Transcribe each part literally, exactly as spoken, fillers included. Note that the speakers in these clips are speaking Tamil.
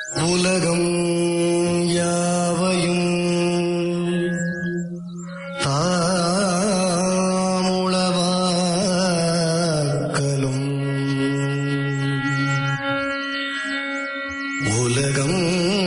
உலகம் யாவையும் தாமுளவாக்கலும் உலகம்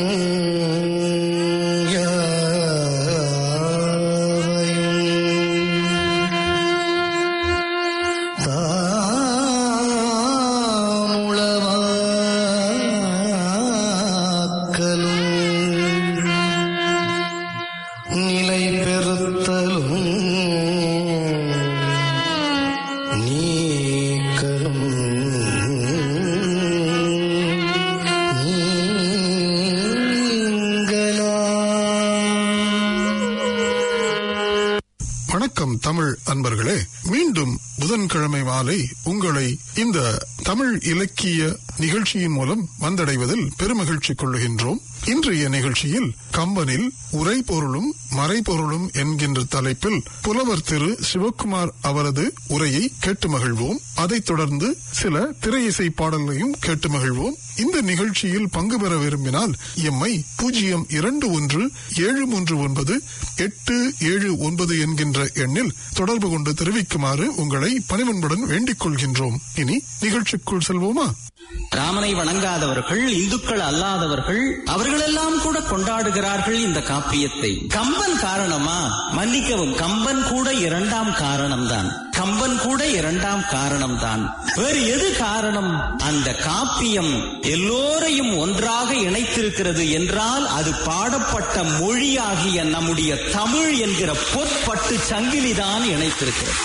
தமிழ் அன்பர்களே, மீண்டும் புதன்கிழமை மாலை உங்களை இந்த தமிழ் இலக்கிய நிகழ்ச்சியின் மூலம் வந்தடைவதில் பெருமகிழ்ச்சி கொள்ளுகின்றோம். இன்றைய நிகழ்ச்சியில் கம்பனில் உரைபொருளும் மறைபொருளும் என்கின்ற தலைப்பில் புலவர் திரு சிவக்குமார் அவரது உரையை கேட்டு மகிழ்வோம். அதைத் தொடர்ந்து சில திரை இசை பாடல்களையும் கேட்டு மகிழ்வோம். இந்த நிகழ்ச்சியில் பங்கு பெற விரும்பினால் எம்மை பூஜ்ஜியம் இரண்டு ஒன்று ஏழு மூன்று ஒன்பது எட்டு ஏழு ஒன்பது என்கின்ற எண்ணில் தொடர்பு கொண்டு தெரிவிக்குமாறு உங்களை பணிவன்புடன் வேண்டிக் கொள்கின்றோம். இனி நிகழ்ச்சிக்குள் செல்வோமா? ராமனை வணங்காதவர்கள், இந்துக்கள் அல்லாதவர்கள், அவர்களெல்லாம் கூட கொண்டாடுகிறார்கள் இந்த காப்பியத்தை. கம்பன் காரணமா? மன்னிக்கவும், கம்பன் கூட இரண்டாம் காரணம்தான். கம்பன் கூட இரண்டாம் காரணம்தான். வேறு எது காரணம்? அந்த காப்பியம் எல்லோரையும் ஒன்றாக இணைத்திருக்கிறது என்றால் அது பாடப்பட்ட மொழியாகிய நம்முடைய தமிழ் என்கிற பொற்பட்டு சங்கிலிதான் இணைத்திருக்கிறது.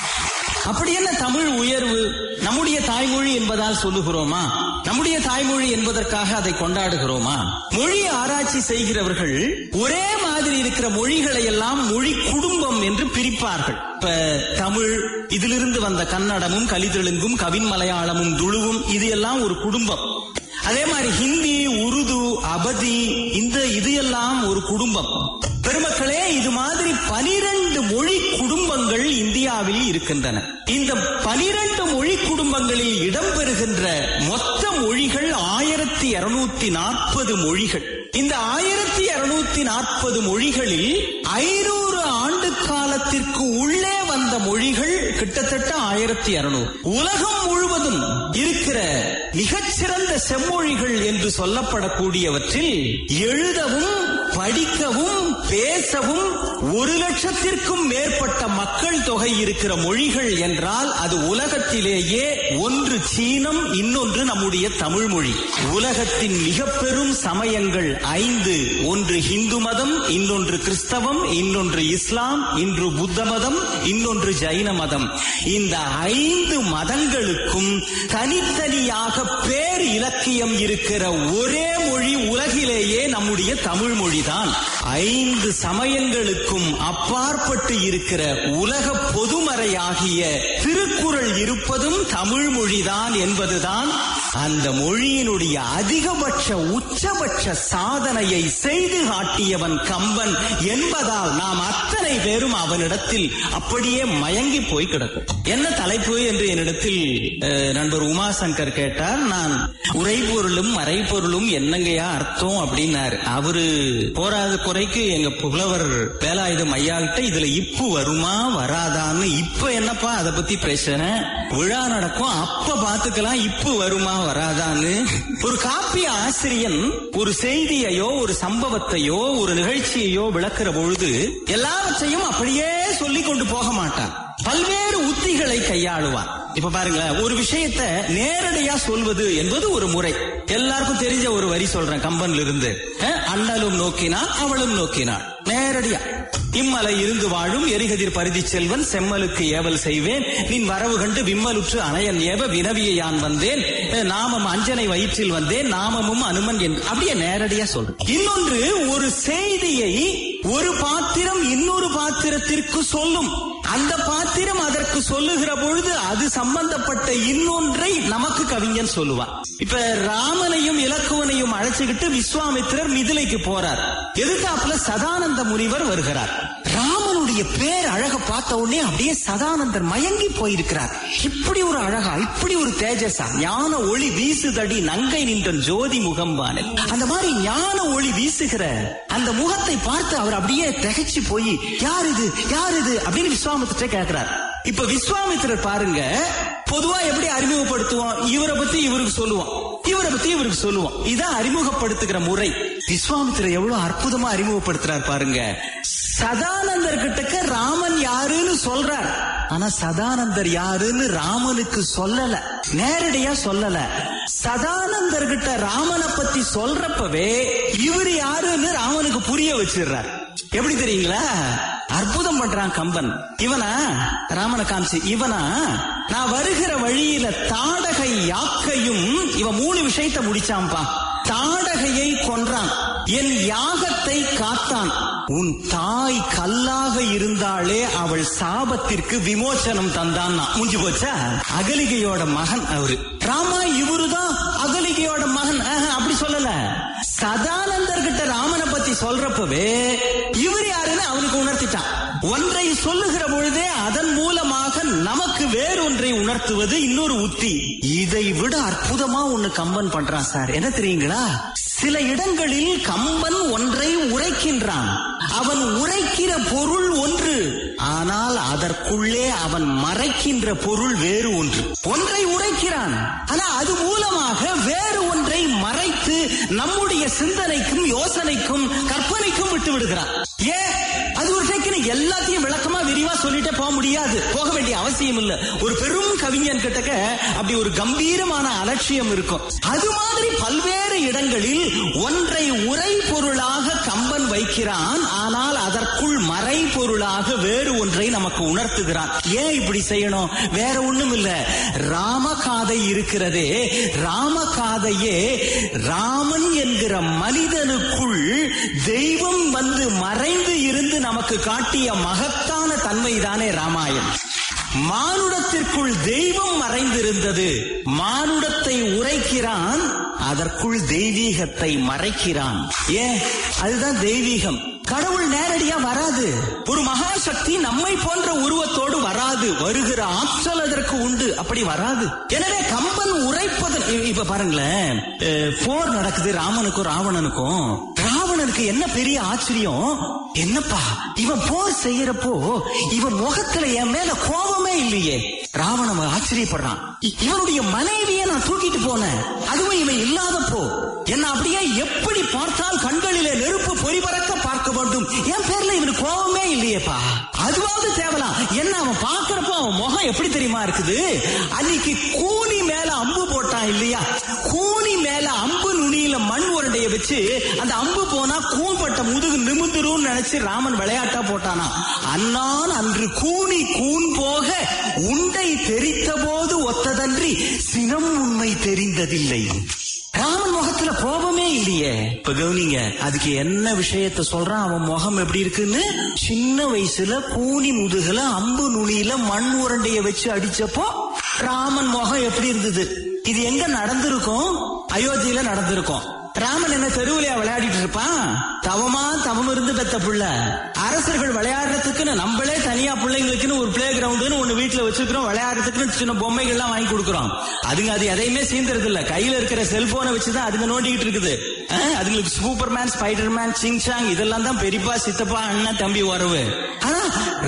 அப்படி என்ன தமிழ் உயர்வு? நம்முடைய தாய்மொழி என்பதால் சொல்லுகிறோமா? நம்முடைய தாய்மொழி என்பதற்காக அதை கொண்டாடுகிறோமா? மொழி ஆராய்ச்சி செய்கிறவர்கள் ஒரே மாதிரி இருக்கிற மொழிகளை எல்லாம் மொழி குடும்பம் என்று பிரிப்பார்கள். இப்ப தமிழ், இதிலிருந்து வந்த கன்னடமும் கலிதெலுங்கும் கவின் மலையாளமும் துளுவும், இது எல்லாம் ஒரு குடும்பம். அதே மாதிரி ஹிந்தி, உருது, அபதி, இந்த இது எல்லாம் ஒரு குடும்பம். பெருமக்களே, இது மாதிரி பனிரெண்டு மொழி குடும்பங்கள் இந்தியாவில் இருக்கின்றன. இந்த பனிரெண்டு மொழி குடும்பங்களில் இடம்பெறுகின்ற மொத்த மொழிகள் ஆயிரத்தி இருநூத்தி நாற்பது மொழிகள். இந்த ஆயிரத்தி இருநூத்தி நாற்பது மொழிகளில் ஐநூறு ஆண்டு காலத்திற்கு உள்ளே வந்த மொழிகள் கிட்டத்தட்ட ஆயிரத்தி இருநூறு. உலகம் முழுவதும் இருக்கிற மிகச்சிறந்த செம்மொழிகள் என்று சொல்லப்படக்கூடியவற்றில் எழுதவும் படிக்கவும் பேசவும் ஒரு லட்சத்திற்கும் மேற்பட்ட மக்கள் தொகை இருக்கிற மொழிகள் என்றால் அது உலகத்திலேயே ஒன்று சீனம், இன்னொன்று நம்முடைய தமிழ் மொழி. உலகத்தின் மிக பெரும் சமயங்கள் ஐந்து. ஒன்று இந்து மதம், இன்னொன்று கிறிஸ்தவம், இன்னொன்று இஸ்லாம், இன்று புத்த மதம், இன்னொன்று ஜைன மதம். இந்த ஐந்து மதங்களுக்கும் தனித்தனியாக பேர் இலக்கியம் இருக்கிற ஒரே மொழி உலகிலேயே நம்முடைய தமிழ் மொழிதான். ஐந்து சமயங்களுக்கும் அப்பாற்பட்டு இருக்கிற உலக பொதுமறையாகிய திருக்குறள் இருப்பதும் தமிழ் மொழிதான் என்பதுதான் அந்த மொழியினுடைய அதிகபட்ச உச்சபட்ச சாதனையை செய்து காட்டியவன் கம்பன் என்பதால் நாம் அத்தனை பேரும் அவனிடத்தில் அப்படியே மயங்கி போய் கிடக்கும். என்ன தலைப்பு என்று என்னிடத்தில் நண்பர் உமாசங்கர் கேட்டார். நான் உரைபொருளும் மறைபொருளும் என்னங்கயா அர்த்தம் அப்படின்னாரு. அவரு போராத குறைக்கு எங்க புலவர் வேலாயுதம் ஐயா கிட்ட இதுல இப்பு வருமா வராதான்னு, இப்ப என்னப்பா அதை பத்தி பேசுறேன், விழா நடக்கும் அப்ப பாத்துக்கலாம் இப்பு வருமா வராதான்னு. ஒரு காப்பிய ஆசிரியன் ஒரு செய்தியையோ ஒரு சம்பவத்தையோ ஒரு நிகழ்ச்சியையோ விளக்குற பொழுது எல்லாவற்றையும் அப்படியே சொல்லிக் கொண்டு போக மாட்டான். பல்வேறு உத்திகளை கையாளுவான். இப்ப பாருங்களேன், ஒரு விஷயத்தை நேரடியா சொல்வது என்பது ஒரு முறை. எல்லாருக்கும் தெரிஞ்ச ஒரு வரி சொல்றேன் கம்பன்ல இருந்து. அண்ணலும் நோக்கினான் அவளும் நோக்கினாள். நேரடியா இம்மலை இருந்து வாழும் எரிகதிர் பரிதி செல்வன் செம்மலுக்கு ஏவல் செய்வேன், நின் வரவு கண்டு விம்மலுற்று அணையன் ஏவ வினவிய யான் வந்தேன், நாமம் அஞ்சனை வயிற்றில் வந்தேன், நாமமும் அனுமன் என்று அப்படியே நேரடியா சொல்றேன். இன்னொன்று, ஒரு செய்தியை ஒரு பாத்திரம் இன்னொரு பாத்திரத்திற்கு சொல்லும். அந்த பாத்திரம் அதற்கு சொல்லுகிற பொழுது அது சம்பந்தப்பட்ட இன்னொன்றை நமக்கு கவிஞன் சொல்லுவார். இப்ப ராமனையும் இலக்குவனையும் அழைச்சுக்கிட்டு விஸ்வாமித்திரர் மிதிலைக்கு போறார். எதிர்த்தாப்புல சதானந்த முனிவர் வருகிறார். ராமனுடைய அவருடைய பேர் அழக பார்த்த உடனே அப்படியே சதானந்தர் மயங்கி போயிருக்கிறார். இப்படி ஒரு அழகா, இப்படி ஒரு தேஜஸா, ஞான ஒளி வீசுதடி நங்கை நின்ற ஜோதி முகம்பான அந்த மாதிரி ஞான ஒளி வீசுகிற அந்த முகத்தை பார்த்து அவர் அப்படியே திகைச்சு போய் யார் இது யார் இது அப்படின்னு விஸ்வாமித்திரரை கேட்கிறார். இப்ப விஸ்வாமித்திரர் பாருங்க, பொதுவா எப்படி அறிமுகப்படுத்துவோம், இவரை பத்தி இவருக்கு சொல்லுவோம், இவரை பத்தி இவருக்கு சொல்லுவோம். இதான் அறிமுகப்படுத்துகிற முறை. விஸ்வாமித்திரர் எவ்வளவு அற்புதமா அறிமுகப்படுத்துறார் பாருங்க. சதானந்தர் கிட்டக்க ராமன் யாருன்னு சொல்றார், ஆனா சதானந்தர் யாருன்னு ராமனுக்கு சொல்லல, நேரடியா சொல்லல. சதானந்தர் கிட்ட ராமனை பத்தி சொல்றப்பவே இவர் யாருன்னு ராமனுக்கு புரிய வச்சிடுறார். எப்படி தெரியுங்களா? அற்புதம் பண்றான் கம்பன். இவனா ராமனை காமிச்சு, இவனா நான் வருகிற வழியில தாடகை யாக்கையும், இவன் மூணு விஷயத்தை முடிச்சான்பா. தாடகையை கொன்றான், என் யாகத்தை காத்தான், உன் தாய் கல்லாக இருந்தாலே அவள் சாபத்திற்கு விமோசனம் தந்தான். முடிஞ்சு போச்சா? அகலிகையோட மகன் அவரு. ராமா இவருதான் அகலிகையோட மகன் அப்படி சொல்லல. சதானந்தர் கிட்ட ராமனை பத்தி சொல்றப்பவே இவர் யாருன்னு அவனுக்கு உணர்த்திட்டான். ஒன்றை சொல்லுகிற பொழுதே அதன் மூலமாக நமக்கு வேறொன்றை உணர்த்துவது இன்னொரு உத்தி. இதை விட அற்புதமா ஒண்ணு கம்பன் பண்றான் சார். என்ன தெரியுங்களா? சில இடங்களில் கம்பன் ஒன்றை உரைக்கின்றான். அவன் உரைக்கிற பொருள் ஒன்று, ஆனால் அதற்குள்ளே அவன் மறைக்கின்ற பொருள் வேறு ஒன்று. ஒன்றை உரைக்கிறான், ஆனா அது மூலமாக வேறு ஒன்றை மறைத்து நம்முடைய சிந்தனைக்கும் யோசனைக்கும் கற்பனைக்கும் விட்டு விடுகிறான். ஏன்? அது ஒரு டெக்னிக். எல்லாத்தையும் விளக்கமா விரிவா சொல்லிட்டே போக முடியாது, போக வேண்டிய அவசியம் இல்ல. ஒரு பெரும் கவிஞன் கிட்டக்க அப்படி ஒரு கம்பீரமான அலட்சியம் இருக்கும். அது மாதிரி பல்வேறு இடங்களில் ஒன்றை உரை பொருளாக கம்பன் வைக்கிறான், ஆனால் அதற்குள் மறை பொருளாக வேறு ஒன்றை நமக்கு உணர்த்துகிறான். ஏன் இப்படி செய்யணும்? வேற ஒண்ணும் இல்ல. ராமகாதை இருக்கிறதே, ராமகாதையே ராமன் என்கிற மனிதனுக்குள் தெய்வம் வந்து மறைந்து இருந்து நமக்கு காட்டிய மகத்தான தன்மை தானே ராமாயணம். மானுடத்திற்குள் தெய்வம் மறைந்திருந்தது, மானுடத்தை உரைக்கிறான், அதற்குள் தெய்வீகத்தை மறைக்கிறான். ஏன்? அதுதான் தெய்வீகம். கடவுள் நேரடியா வராது, ஒரு மகாசக்தி நம்மை போன்ற உருவத்தோடு வராது, வருகிற ஆற்றல் அதற்கு உண்டு, அப்படி வராது. எனவே கம்பன் உரைப்பது, இப்ப பாருங்களேன், போர் நடக்குது ராமனுக்கும் ராவணனுக்கும். ராவணனுக்கு என்ன பெரிய ஆச்சரியம், என்னப்பா இவன் போர் செய்யறப்போ இவன் முகத்துல என் மேல கோபமே இல்லையே. ராவணன் ஆச்சரியப்படுறான், இவனுடைய மனைவியை நான் தூக்கிட்டு போனேன், அதுவும் இவன் இல்லாதப்போ என்ன அப்படியே எப்படி பார்த்தால் கண்களிலே நெருப்பு பொறிபறக்க பார்க்க வேண்டும், என் பேர்ல இவனுக்கு கோபமே இல்லையேப்பா. அதுவாவது தேவலாம். என்ன அவன் பார்க்கிறப்போ அவன் முகம் எப்படி தெரியுமா இருக்குது? அன்னைக்கு கூனி மேல அம்பு போட்டான் இல்லையா, கூனி மேல அம்பு நுனியில மண் உருண்டைய வச்சு அந்த அம்பு போனா கூன்பட்ட முதுகு நிமிந்துரும் நினைச்சு ராமன் விளையாட்டா போட்டானா. அன்னான் அன்று கூனி கூன் போக உண்டை தெரித்த போது ஒத்ததன்றி சினம் உண்மை தெரிந்ததில்லை. ராமன் முகத்துல கோபமே இல்லையே. இப்ப கவனிங்க, அதுக்கு என்ன விஷயத்த சொல்றான், அவன் முகம் எப்படி இருக்குன்னு. சின்ன வயசுல கூனி முதுகுல அம்பு நுனியில மண் உருண்டைய வச்சு அடிச்சப்போ ராமன் முகம் எப்படி இருந்தது? இது எங்க நடந்திருக்கும்? அயோத்தியில நடந்திருக்கும். ராமன் என்ன தெருவிலையா விளையாடிட்டு இருப்பான்? தவமா தவம் இருந்து பெத்த புள்ள. அரசர்கள் விளையாடுறதுக்குன்னு நம்மளே தனியா பிள்ளைங்களுக்குன்னு ஒரு பிளே கிரவுண்டுன்னு ஒண்ணு வீட்டுல வச்சிருக்கிறோம், விளையாடுறதுக்குன்னு சின்ன பொம்மைகள் எல்லாம் வாங்கி கொடுக்குறோம். அதுங்க அது எதையுமே சீந்தறது இல்ல, கையில இருக்கிற செல்போனை வச்சுதான் அதுங்க நோண்டிக்கிட்டு இருக்குது. அதுங்களுக்கு சூப்பர்மேன், ஸ்பைடர்மேன், சிங்சாங் இதெல்லாம் தான் பெரியப்பா, சித்தப்பா, அண்ணன், தம்பி உறவு. ஆனா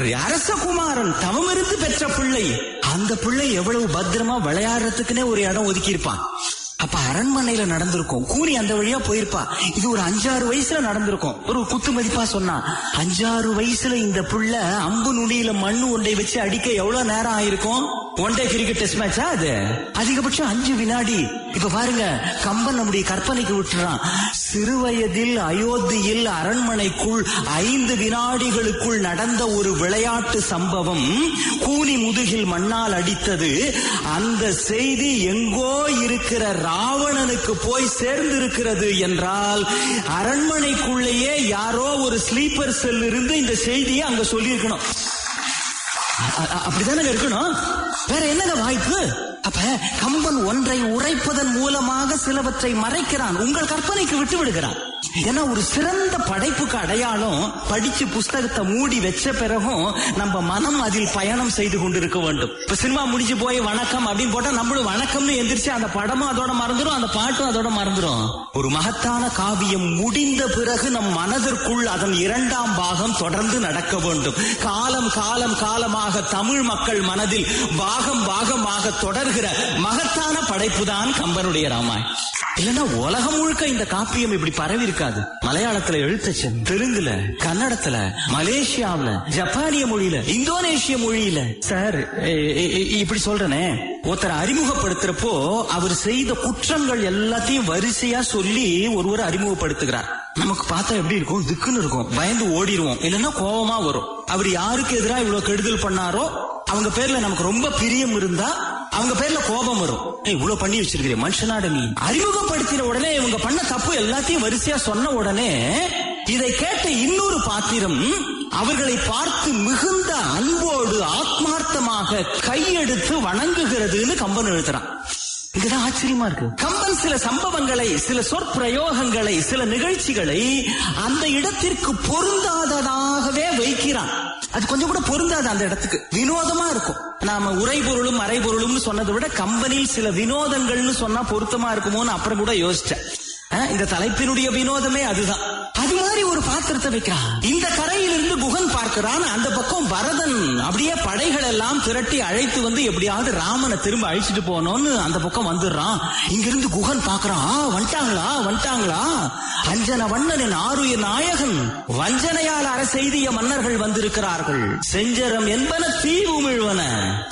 அரசகுமாரன் தவம் இருந்து பெற்ற பிள்ளை, அந்த பிள்ளை எவ்வளவு பத்திரமா விளையாடுறதுக்குன்னே ஒரு இடம் ஒதுக்கி இருப்பான். அப்ப அரண்மனையில நடந்திருக்கும், கூனி அந்த வழியா போயிருப்பா. இது ஒரு அஞ்சாறு வயசுல நடந்திருக்கும். ஒரு குத்து மதிப்பா சொன்னா அஞ்சாறு வயசுல இந்த புள்ள அம்பு நுனியில மண்ணு ஒன்றை வச்சு அடிக்க எவ்வளவு நேரம் ஆயிருக்கும்? ஒன் டே கிரிக்கெட் டெஸ்ட் மேட்சா அது? அதிகபட்சம் அஞ்சு வினாடி. இப்ப பாருங்க, கம்பன் நம்முடைய கற்பனைக்கு விட்டுறான். சிறுவயதில் அயோத்தியில் அரண்மனைக்குள் ஐந்து வினாடிகளுக்குள் நடந்த ஒரு விளையாட்டு சம்பவம் கூனி முதுகில் மண்ணால் அடித்தது. அந்த செய்தி எங்கோ இருக்கிற ராவணனுக்கு போய் சேர்ந்திருக்கிறது என்றால் அரண்மனைக்குள்ளேயே யாரோ ஒரு ஸ்லீப்பர் செல் இருந்து இந்த செய்தியை அங்க சொல்லியிருக்கணும். அப்படித்தானே இருக்கணும், வேற என்னங்க வாய்ப்பு? அப்ப கம்பன் ஒன்றை உரைப்பதன் மூலமாக சிலவற்றை மறைக்கிறான், உங்கள் கற்பனைக்கு விட்டு விடுகிறான். ஏன்னா ஒரு சிறந்த படைப்புக்கு அடையாளம் படிச்சு புஸ்தகத்தை மூடி வச்ச பிறகும் நம்ம மனம் அதில் பயணம் செய்து கொண்டிருக்க வேண்டும். இப்ப சினிமா முடிஞ்சு போய் வணக்கம் அப்படின்னு போட்டா நம்மளும் வணக்கம்னு எந்திரிச்சு அந்த படமும் அதோட மறந்துடும், அந்த பாட்டும் அதோட மறந்துடும். ஒரு மகத்தான காவியம் முடிந்த பிறகு நம் மனதிற்குள் அதன் இரண்டாம் பாகம் தொடர்ந்து நடக்க வேண்டும். காலம் காலம் காலமாக தமிழ் மக்கள் மனதில் பாகம் பாகமாக தொடர்கிற மகத்தான படைப்பு தான் கம்பனுடைய ராமாயணம். இல்லன்னா உலகம் முழுக்க இந்த காப்பியம் இப்படி பரவி இருக்காது. மலையாளத்துல எழுத்துச்சு, தெலுங்குல, கன்னடத்துல, மலேசியாவில, ஜப்பானிய மொழியில, இந்தோனேஷிய மொழியில. சார் இப்படி சொல்றேனே, ஒருத்தர் அறிமுகப்படுத்துறப்போ அவர் செய்த குற்றங்கள் எல்லாத்தையும் வரிசையா சொல்லி ஒருவர் அறிமுகப்படுத்துகிறார். நமக்கு பார்த்தா எப்படி இருக்கும், திக்குன்னு இருக்கும், பயந்து ஓடிடுவோம், இல்லன்னா கோபமா வரும். அவர் யாருக்கு எதிராக இவ்வளவு கெடுதல் பண்ணாரோ அவங்க பேர்ல நமக்கு ரொம்ப பிரியம் இருந்தா அவங்க பேர்ல கோபம் வரும். இவ்வளவு பண்ணி வச்சிருக்கிற மனுஷனாட நீ. அறிமுகப்படுத்தின உடனே இவங்க பண்ண தப்பு எல்லாத்தையும் வரிசையா சொன்ன உடனே இதை கேட்ட இன்னொரு பாத்திரம் அவர்களை பார்த்து மிகுந்த அன்போடு ஆத்மார்த்தமாக கையெடுத்து வணங்குகிறதுன்னு கம்பன் எழுதுறான். இதுதான் ஆச்சரியமா இருக்கு. கம்பன் சில சம்பவங்களை, சில சொற்பிரயோகங்களை, சில நிகழ்ச்சிகளை அந்த இடத்திற்கு பொருந்தாததாகவே வைக்கிறான். அது கொஞ்சம் கூட பொருந்தாது அந்த இடத்துக்கு, வினோதமா இருக்கும். நாம உரைபொருளும் மறைபொருளும் சொன்னதை விட கம்பனில் சில வினோதங்கள்னு சொன்னா பொருத்தமா இருக்குமோன்னு அப்புறம் கூட யோசிச்சேன். இந்த தலைப்பினுடைய வினோதமே அதுதான். அது மாதிரி ஒரு பாத்திரத்தை வைக்கிறான். இந்த கரையிலிருந்து குகன் பார்க்கிறான், அந்த பக்கம் பரதன் அப்படியே படைகள் எல்லாம் திரட்டி அழைத்து வந்து எப்படியாவது ராமனை திரும்ப அழிச்சிட்டு போனோம்னு அந்த பக்கம் வந்துடுறான். இங்கிருந்து குகன் பார்க்கறான், வந்துட்டாங்களா வந்துட்டாங்களா அஞ்சன வண்ணனின் ஆருயிர் நாயகன் வஞ்சனையால் அரசெய்திய மன்னர்கள் வந்திருக்கிறார்கள், செஞ்சரம் என்பன தீவுமிழ்வன.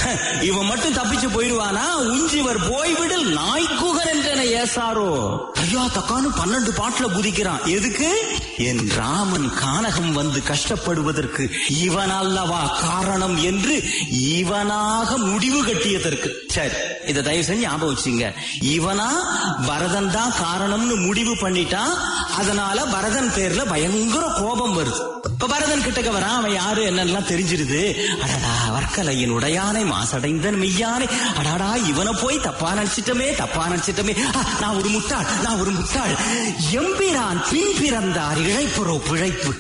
இவன் மட்டும் தப்பிச்சு போயிடுவானா, உஞ்சிவர் போய்விடல் நாய்க்குகன் என்றன ஏசாரோ. ஐயா தக்கானு பன்னெண்டு பாட்டுல குதிக்கிறான். எதுக்கு? என் ராமன் கானகம் வந்து கஷ்டப்படுவதற்கு இவன் அல்லவா காரணம் என்று இவனாக முடிவு கட்டியதற்கு. சரி, இதை தயவு செஞ்சு ஞாபகம் வச்சுங்க. இவனா பரதன் தான் காரணம்னு முடிவு பண்ணிட்டா, அதனால பரதன் பேர்ல பயங்கர கோபம் வருது. இப்ப பரதன் கிட்டக்க வரான், அவன் யாரு என்னெல்லாம் தெரிஞ்சிருது. அடடா வர்க்கலையின் உடையானை மாசடைந்த மெய்யானை, அடாடா இவனை போய் தப்பா நினைச்சிட்டமே தப்பா நினைச்சிட்டமே நான் ஒரு முட்டாள் நான் ஒரு முட்டாள். எம்பிரான் பின் பிறந்தார் இழைப்புறோ பிழைப்பு.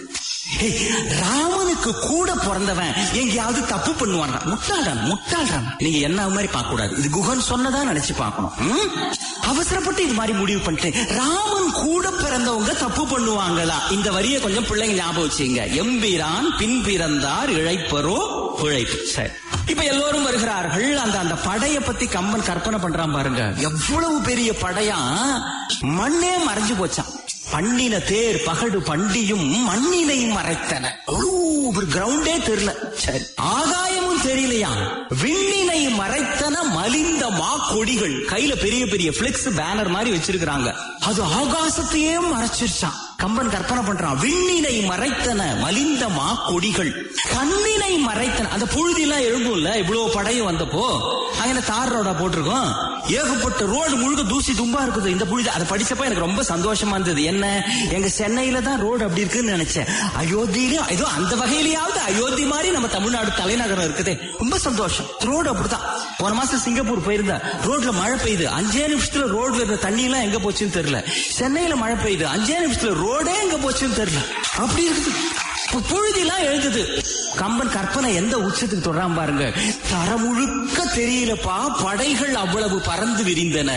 ராமனுக்கு கூட பிறந்தவன் எங்கேயாவது தப்பு பண்ணுவான், முட்டாள்தான் முட்டாள்தான். நீங்க என்ன மாதிரி பார்க்க கூடாது, இது குகன் சொன்னதா நினைச்சு பார்க்கணும். அவசரப்பட்டு இது மாதிரி முடிவு பண்ணிட்டேன். ராமன் கூட பிறந்தவங்க தப்பு பண்ணுவாங்களா? இந்த வரியை கொஞ்சம் பிள்ளைங்க ஞாபகம் வச்சுங்க. எம்பிரான் பின் பிறந்தார் இழைப்பரோ பிழைப்பு. சரி, இப்ப எல்லோரும் வருகிறார்கள். அந்த அந்த படைய பத்தி கம்பன் கற்பனை பண்றான் பாருங்க. எவ்வளவு பெரிய படையா, மண்ணே மறைஞ்சு போச்சான். பண்ணின தேர் பகடு பண்டியும் மண்ணினை மறைத்தன. ஒரு கிரவுண்டே தெரியல. சரி, ஆகாயமும் தெரியலையா. விண்ணினை மறைத்தன மலிந்த மா கொடிகள். கையில பெரிய பெரிய பிளெக்ஸ் பேனர் மாதிரி வச்சிருக்கிறாங்க. அது ஆகாசத்தையே மறைச்சிருச்சான். கம்பன் கற்பனை பண்றான். விண்ணினை மறைத்தன மலிந்த மா கொடிகள், கண்ணினை மறைத்தன. அந்த புழுதி எல்லாம் எழும்பும்ல, இவ்வளவு படையும் வந்தப்போ அங்க தார் ரோடா போட்டிருக்கோம், ஏகப்பட்ட ரோடு முழுக்க தூசி தும்பா இருக்குது. இந்த புழுதி அதை படிச்சப்ப எனக்கு ரொம்ப சந்தோஷமா இருந்தது. என்ன, எங்க சென்னையில தான் ரோடு அப்படி இருக்குன்னு நினைச்சேன். அயோத்தியிலும் ஏதோ அந்த வகையிலேயாவது அயோத்தி மாதிரி நம்ம தமிழ்நாடு தலைநகரம் இருக்குதே, ரொம்ப சந்தோஷம். ரோடு அப்படிதான். போன மாசம் சிங்கப்பூர் போயிருந்தா ரோட்ல மழை பெய்யுது, அஞ்சே நிமிஷத்துல ரோட்ல இருந்த தண்ணி எல்லாம் எங்க போச்சுன்னு தெரியல. சென்னையில மழை பெய்யுது, அஞ்சே நிமிஷத்துல ரோடே எங்க போச்சுன்னு தெரியல. அப்படி இருக்குது, புழுதிலாம் எழுதுது. கம்பன் கற்பனை எந்த உச்சத்துக்கு தொடராம பாருங்க. தரமுழுக்க தெரியலப்பா, படைகள் அவ்வளவு பறந்து விரிந்தன,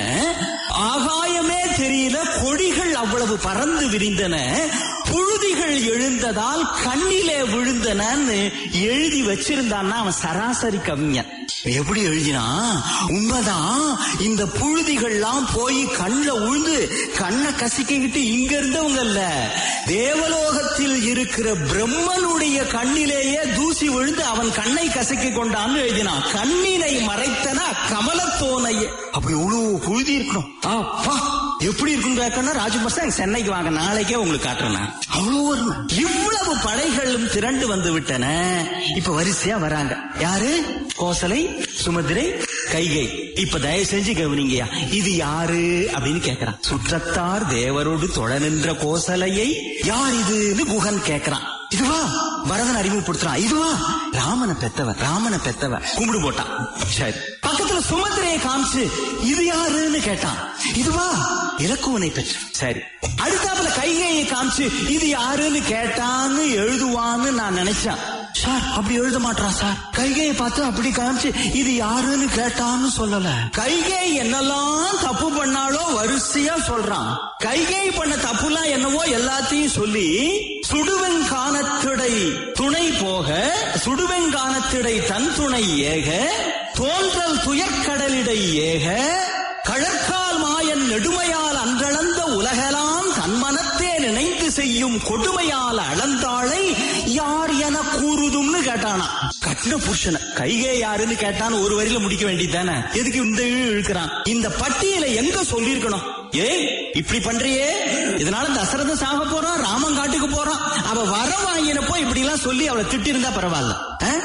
ஆகாயமே தெரியல, கொடிகள் அவ்வளவு பறந்து விரிந்தன, புழுதிகள் எழுந்ததால் கண்ணிலே விழுந்தனன்னு எழுதி வச்சிருந்தான்னா அவன் சராசரி கவிஞன். எப்படி எழுதினா, உண்மைதான், இந்த புழுதிகள்லாம் போய் கண்ணுல உழுந்து கண்ணை கசிக்கிட்டு இங்க இருந்தவங்க இல்ல, தேவலோகத்தில் இருக்கிற பிரம்மனுடைய கண்ணிலேயே தூசி விழுந்து அவன் கண்ணை கசக்கி கொண்டான்னு எழுதினான். கண்ணினை மறைத்தன கமலத்தோனையே. அப்படி எவ்வளவு புழுதி இருக்கணும். எப்படி இருக்கும் கேட்கணும், ராஜகுமார் சார் சென்னைக்கு வாங்க, நாளைக்கே உங்களுக்கு காட்டுறேன். அவ்வளவு வரும். இவ்வளவு படைகளும் திரண்டு வந்து விட்டன. இப்ப வரிசையா வராங்க. யாரு? கோசலை, சுமதிரை, கைகை. இப்ப தயவு செஞ்சு கவனிங்கயா, இது யாரு அப்படின்னு கேக்குறான். சுற்றத்தார் தேவரோடு தொழ நின்ற கோசலையை யார் இதுன்னு குகன் கேக்குறான். இதுவா பரதன் அறிமுகப்படுத்துறான், இதுவா ராமனை பெத்தவ ராமனை பெத்தவ கும்பிடு போட்டான். சரி, பக்கத்துல சுமந்திரையை காமிச்சு இது யாருன்னு கேட்டான். இதுவா இலக்குவனை பெற்ற. சரி, அடுத்தாப்புல கைகையை காமிச்சு இது யாருன்னு கேட்டான்னு எழுதுவான்னு நான் நினைச்சேன். சார் அப்படி எழுத மாட்டான் சார். கைகையை பார்த்து அப்படி காமிச்சு இது யாருன்னு கேட்டான்னு சொல்லல. கைகை என்னெல்லாம் தப்பு பண்ணாலோ வரிசையா சொல்றான். கைகை பண்ண தப்புலாம் என்னவோ எல்லாத்தையும் சொல்லி சுடுவெங்கானத்திடை துணை போக சுடுவெங்கானத்திடை தன் துணை ஏக தோன்றல் துயர்கடலிடை ஏக கழற்கால் மாயன் நெடுமையால் அன்றளந்த உலகலாம் தன்மனத்தே நினைத்து செய்யும் கொடுமையால் அளந்தாளை யார் என கூறுதும்னு கேட்டானா. கட்டின புருஷனை கைகே யாருன்னு கேட்டான்னு ஒரு வரியில முடிக்க வேண்டியதானே, எதுக்கு இந்த இழுக்கிறான்? இந்த பட்டியலை எங்க சொல்லிருக்கணும்? ஏ இப்படி பண்றியே, இதனால தசரதன் சாக போறான், ராமன் காட்டுக்கு போறான், அவ வர வாங்கினப்போ இப்படி எல்லாம் சொல்லி அவளை திட்டி இருந்தா பரவாயில்ல.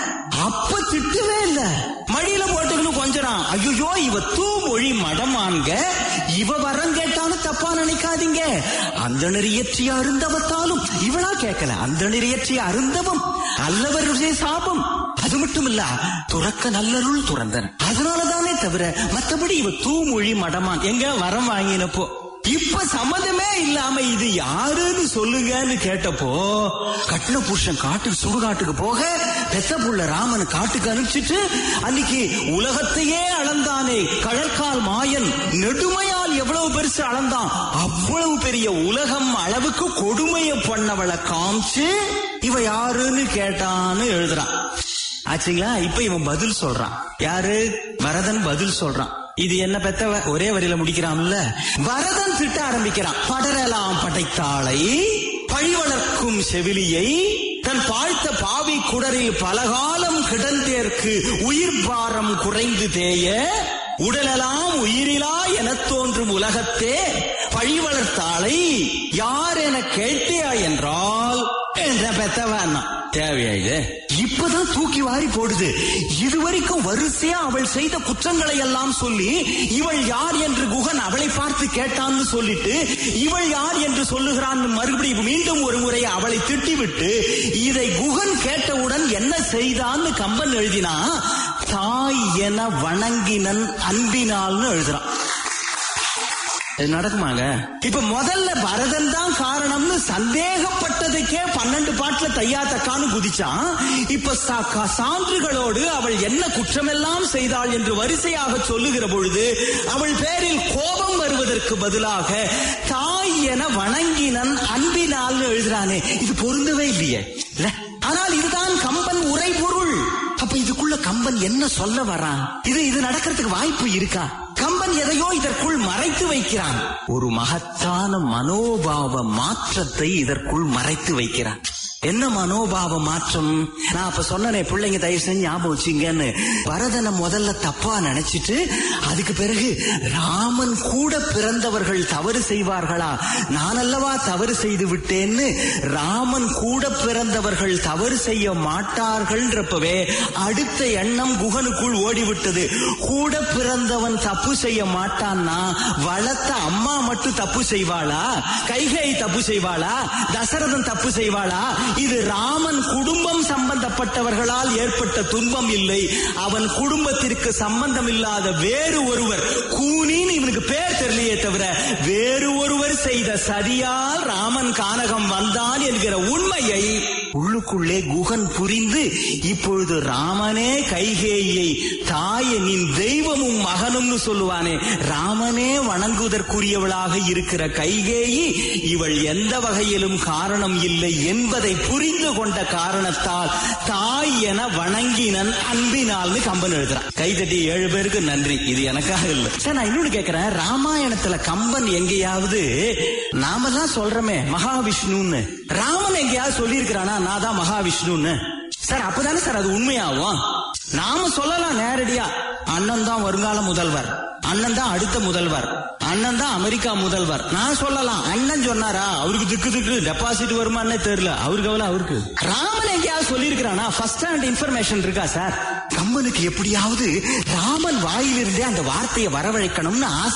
அப்ப திட்டவே இல்ல, மடியில போட்டுக்கணும் கொஞ்சம். ஐயோ இவ தூமொழி மடமான்க, இவ வரம் கேட்டாலும் தப்பா நினைக்காதீங்க. அந்த நெறியற்றிய அருந்தவத்தாலும் இவளா கேட்கல, அந்த நெறியற்றிய அருந்தவம் அல்லவருடைய சாபம். அது மட்டும் இல்ல, துறக்க நல்லருள் துறந்தன, அதனாலதானே தவிர மற்றபடி இவ தூமொழி மடமான் எங்க வரம் வாங்கினப்போ. இப்ப சம்மதமே இல்லாம இது யாருன்னு சொல்லுங்கன்னு கேட்டப்போ கட்டின புருஷன் காட்டுக்கு சுடுகாட்டுக்கு போக பெத்த புள்ள ராமன் காட்டுக்கு அனுப்பிச்சிட்டு அன்னைக்கு உலகத்தையே அளந்தானே கழற்கால் மாயன் நெடுமையால் எவ்வளவு பெருசு அளந்தான், அவ்வளவு பெரிய உலகம் அளவுக்கு கொடுமைய பண்ணவளை காமிச்சு இவ யாருன்னு கேட்டான்னு எழுதுறான். ஆச்சுங்களா? இப்ப இவன் பதில் சொல்றான். யாரு? பரதன் பதில் சொல்றான். இது என்ன பெத்தவ ஒரே வரியில முடிக்கிறான்ல. பரதன் திட்ட ஆரம்பிக்கிறான். படரெல்லாம் படைத்தாளை பழி வளர்க்கும் செவிலியை தன் பாழ்த்த பாவி குடரில் பலகாலம் கிடந்தேற்கு உயிர் பாரம் குறைந்து தேய உடலெல்லாம் உயிரிலா என தோன்றும் உலகத்தே பழி வளர்த்தாளை யார் என கேட்டியா என்றால் என்ற பெத்தவன் தேவையா இது? இப்பதான் தூக்கி வாரி போடுது. இதுவரைக்கும் வரிசையா அவள் செய்த குற்றங்களை எல்லாம் சொல்லி இவள் யார் என்று குகன் அவளை பார்த்து கேட்டான்னு சொல்லிட்டு இவள் யார் என்று சொல்லுகிறான். மறுபடியும் மீண்டும் ஒரு முறை அவளை திட்டிவிட்டு இதை குகன் கேட்டவுடன் என்ன செய்தான்னு கம்பன் எழுதினா தாய் என வணங்கினன் அன்பினால்னு எழுதுறான். நடக்குமாங்க? இப்ப முதல்ல பரதன் தான் காரணம்னு சந்தேகப்பட்டதுக்கே பன்னெண்டு பாட்டுல தையா தக்கான்னு குதிச்சான். இப்ப சான்றுகளோடு அவள் என்ன குற்றமெல்லாம் செய்தாள் என்று வரிசையாக சொல்லுகிற பொழுது அவள் பேரில் கோபம் வருவதற்கு பதிலாக தாய் என வணங்கினன் அன்பினால் எழுதுறானே, இது பொருந்தவே இல்லையே. ஆனால் இதுதான் கம்பன் உரை பொருள். அப்ப இதுக்குள்ள கம்பன் என்ன சொல்ல வரான்? இது இது நடக்கிறதுக்கு வாய்ப்பு இருக்கா? கம்பன் எதையோ இதற்குள் மறைத்து வைக்கிறான். ஒரு மகத்தான மனோபாவ மாற்றத்தை இதற்குள் மறைத்து வைக்கிறான். என்ன மனோபாவ மாற்றம்? நான் அப்ப சொன்னேன், பிள்ளைங்க தயவு செஞ்சு ஞாபகம் வச்சுங்கன்னு. பரதனை முதல்ல தப்பா நினைச்சிட்டு அதுக்கு பிறகு ராமன் கூட பிறந்தவர்கள் தவறு செய்வார்களா, நான் அல்லவா தவறு செய்து விட்டேன்னு ராமன் கூட பிறந்தவர்கள் தவறு செய்ய மாட்டார்கள்ன்றப்பவே அடுத்த எண்ணம் குகனுக்குள் ஓடிவிட்டது. கூட பிறந்தவன் தப்பு செய்ய மாட்டான்னா வளர்த்த அம்மா மட்டும் தப்பு செய்வாளா? கைகை தப்பு செய்வாளா? தசரதன் தப்பு செய்வாளா? இது ராமன் குடும்பம் சம்பந்தப்பட்டவர்களால் ஏற்பட்ட துன்பம் இல்லை, அவன் குடும்பத்திற்கு சம்பந்தம் இல்லாத வேறு ஒருவர், கூனின்னு இவனுக்கு பேர் தெரியலையே தவிர வேறு ஒருவர் செய்த சதியால் ராமன் கானகம் வந்தான் என்கிற உண்மையை உள்ளுக்குள்ளே குகன் புரிந்து இப்பொழுது ராமனே கைகேயை தாயை நின் தெய்வமும் மகனும்னு சொல்லுவானே, ராமனே வணங்குவதற்குரியவளாக இருக்கிற கைகேயி இவள் எந்த வகையிலும் காரணம் இல்லை என்பதை புரிந்து கொண்ட காரணத்தால் தாய் என வணங்கினன் அன்பினால்னு கம்பன் எழுதுறான். கைதட்டி ஏழு பேருக்கு நன்றி. இது எனக்காக இல்லை சார். நான் இன்னொன்னு கேட்கிறேன், ராமாயணத்துல கம்பன் எங்கேயாவது நாமெல்லாம் சொல்றமே மகாவிஷ்ணுன்னு, ராமன் எங்கேயாவது சொல்லி இருக்கிறானா நான் தான் மகாவிஷ்ணுன்னு? சார் அப்பதானே சார் அது உண்மையாகும். நாம சொல்லலாம் நேரடியா, அண்ணன் தான் வருங்கால முதல்வர், அண்ணன் தான் அடுத்த முதல்வர், அண்ணன் தான் அமெரிக்கா முதல்வர். நான் சொல்லலாம் அண்ணன் சொன்னாரா, அவருக்கு திக்கு திக்கு டெபாசிட் வருமானே தெரியல, அவருக்கு அவ்வளவு அவருக்கு. ராமன் எங்கேயாவது சொல்லி இருக்கிறானா? ஃபர்ஸ்ட் ஹேண்ட் இன்ஃபர்மேஷன் இருக்கா சார்? கம்பனுக்கு எப்படியாவது ராமன் வாயிலிருந்தே அந்த வார்த்தையை வரவழைக்கணும்னு ஆசை.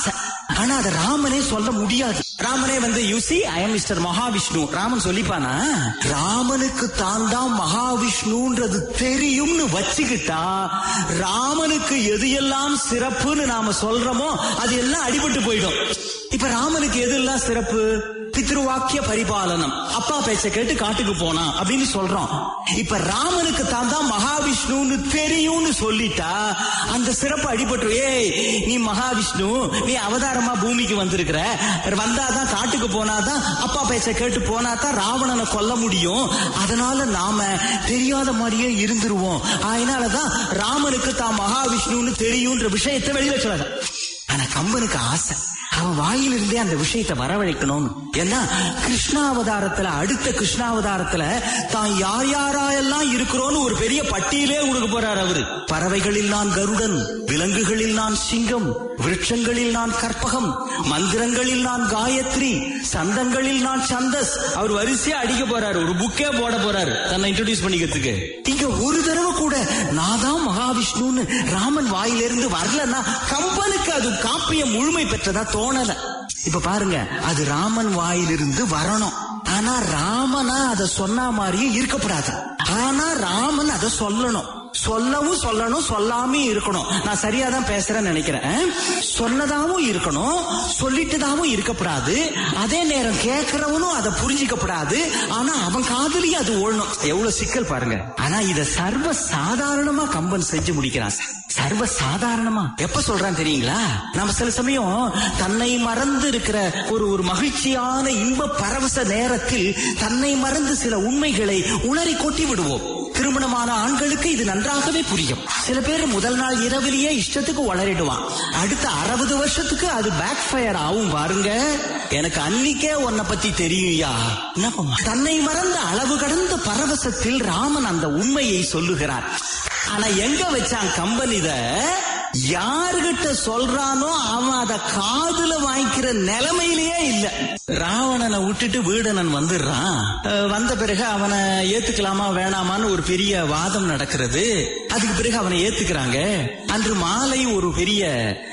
ஆனா அதை ராமனே சொல்ல முடியாது. ராமனே வந்து you see I am mister Mahavishnu Raman சொல்லிப்பானா? ராமனுக்கு தான் தான் மகாவிஷ்ணுன்றது தெரியும்னு வச்சுக்கிட்டா ராமனுக்கு எது எல்லாம் சிறப்புன்னு நாம சொல்றோமோ அது எல்லாம் அடிபட்டு போயிடும். இப்ப ராமனுக்கு எது எல்லாம் சிறப்பு? பித்ருவாக்கிய பரிபாலனம், அப்பா பேச்ச கேட்டு காட்டுக்கு போனா அப்படின்னு சொல்றோம். இப்ப ராமனுக்கு தான் தான் மகாவிஷ்ணுன்னு தெரியும்னு சொல்லிட்டா அந்த சிறப்பு அடிபட்டு, ஏய் நீ மகாவிஷ்ணு, நீ அவதாரமா பூமிக்கு வந்திருக்கிற, வந்தாதான் காட்டுக்கு போனாதான் அப்பா பேச்ச கேட்டு போனாதான் ராவணனை கொல்ல முடியும், அதனால நாம தெரியாத மாதிரியே இருந்துருவோம். அதனாலதான் ராமனுக்கு தான் மகாவிஷ்ணுன்னு தெரியும்ன்ற விஷயத்தை வெளியில சொல்லாத. ஆனா கம்பனுக்கு ஆசை, அவன் வாயிலிருந்தே அந்த விஷயத்தை வரவழைக்கணும். ஏன்னா கிருஷ்ணாவதாரத்துல அடுத்த கிருஷ்ணாவதாரத்துல தான் யார் யாரெல்லாம் இருக்கிறோன்னு ஒரு பெரிய பட்டியலே கொடுக்க போறார் அவரு. பறவைகளில் நான் கருடன், விலங்குகளில் நான் சிங்கம், விருட்சங்களில் நான் கற்பகம், மந்திரங்களில் நான் காயத்ரி, சந்தங்களில் நான் சந்தஸ். அவர் வரிசையா அடிக்க போறாரு, ஒரு புக்கே போட போறாரு தன்னை இன்ட்ரோடியூஸ் பண்ணிக்கிறதுக்கு. இங்க ஒரு தடவை கூட நான் தான் மகாவிஷ்ணுன்னு ராமன் வாயிலிருந்து வரலன்னா கம்பனுக்கு அது காப்பியம் முழுமை பெற்றதா தோணல. இப்ப பாருங்க, அது ராமன் வாயிலிருந்து வரணும். ஆனா ராமனா அதை சொன்ன மாதிரியே இருக்கப்படாது. ஆனா ராமன் அதை சொல்லணும், சொல்லவும் சொல்லணும், சொல்லாமே இருக்கணும். நான் சரியாதான் பேசுறேன்னு நினைக்கிறேன். சொன்னதாவும் இருக்கணும், சொல்லிட்டுதாவும் இருக்கப்படாது. அதே நேரம் கேட்கிறவனும் அதை புரிஞ்சிக்கப்படாது. ஆனா அவன் காதலியும் அது ஓடணும். எவ்வளவு சிக்கல் பாருங்க. ஆனா இத சர்வ சாதாரணமா கம்பன் செஞ்சு முடிக்கிறான். சர்வ சாதாரணமா எப்ப சொல்றான் தெரியுங்களா? நம்ம சில சமயம் தன்னை மறந்து இருக்கிற ஒரு ஒரு மகிழ்ச்சியான இன்ப பரவச நேரத்தில் தன்னை மறந்து சில உண்மைகளை உளறி கொட்டி விடுவோம். திருமணமான ஆண்களுக்கு இது நன்றாகவே புரியும். சில பேர் முதல் நாள் இரவிலேயே இஷ்டத்துக்கு வளரிடுவான். அடுத்த அறுபது வருஷத்துக்கு அது பேக் ஃபயர் ஆகும் பாருங்க. எனக்கு அன்னிக்கே உன்னை பத்தி தெரியுயா. தன்னை மறந்த அளவு கடந்த பரவசத்தில் ராமன் அந்த உண்மையை சொல்லுகிறார். ஆனா எங்க வச்சான் கம்பன் இத? யாருகிட்ட சொல்றானோ அவன் அத காதுல வாங்கிக்கிற நிலைமையிலேயே இல்ல. ராவணனை விட்டுட்டு வீடனன் வந்துடுறான். வந்த பிறகு அவனை ஏத்துக்கலாமா வேணாமான்னு ஒரு பெரிய வாதம் நடக்கிறது. அதுக்கு பிறகு அவனை ஏத்துக்கிறாங்க. அன்று மாலை ஒரு பெரிய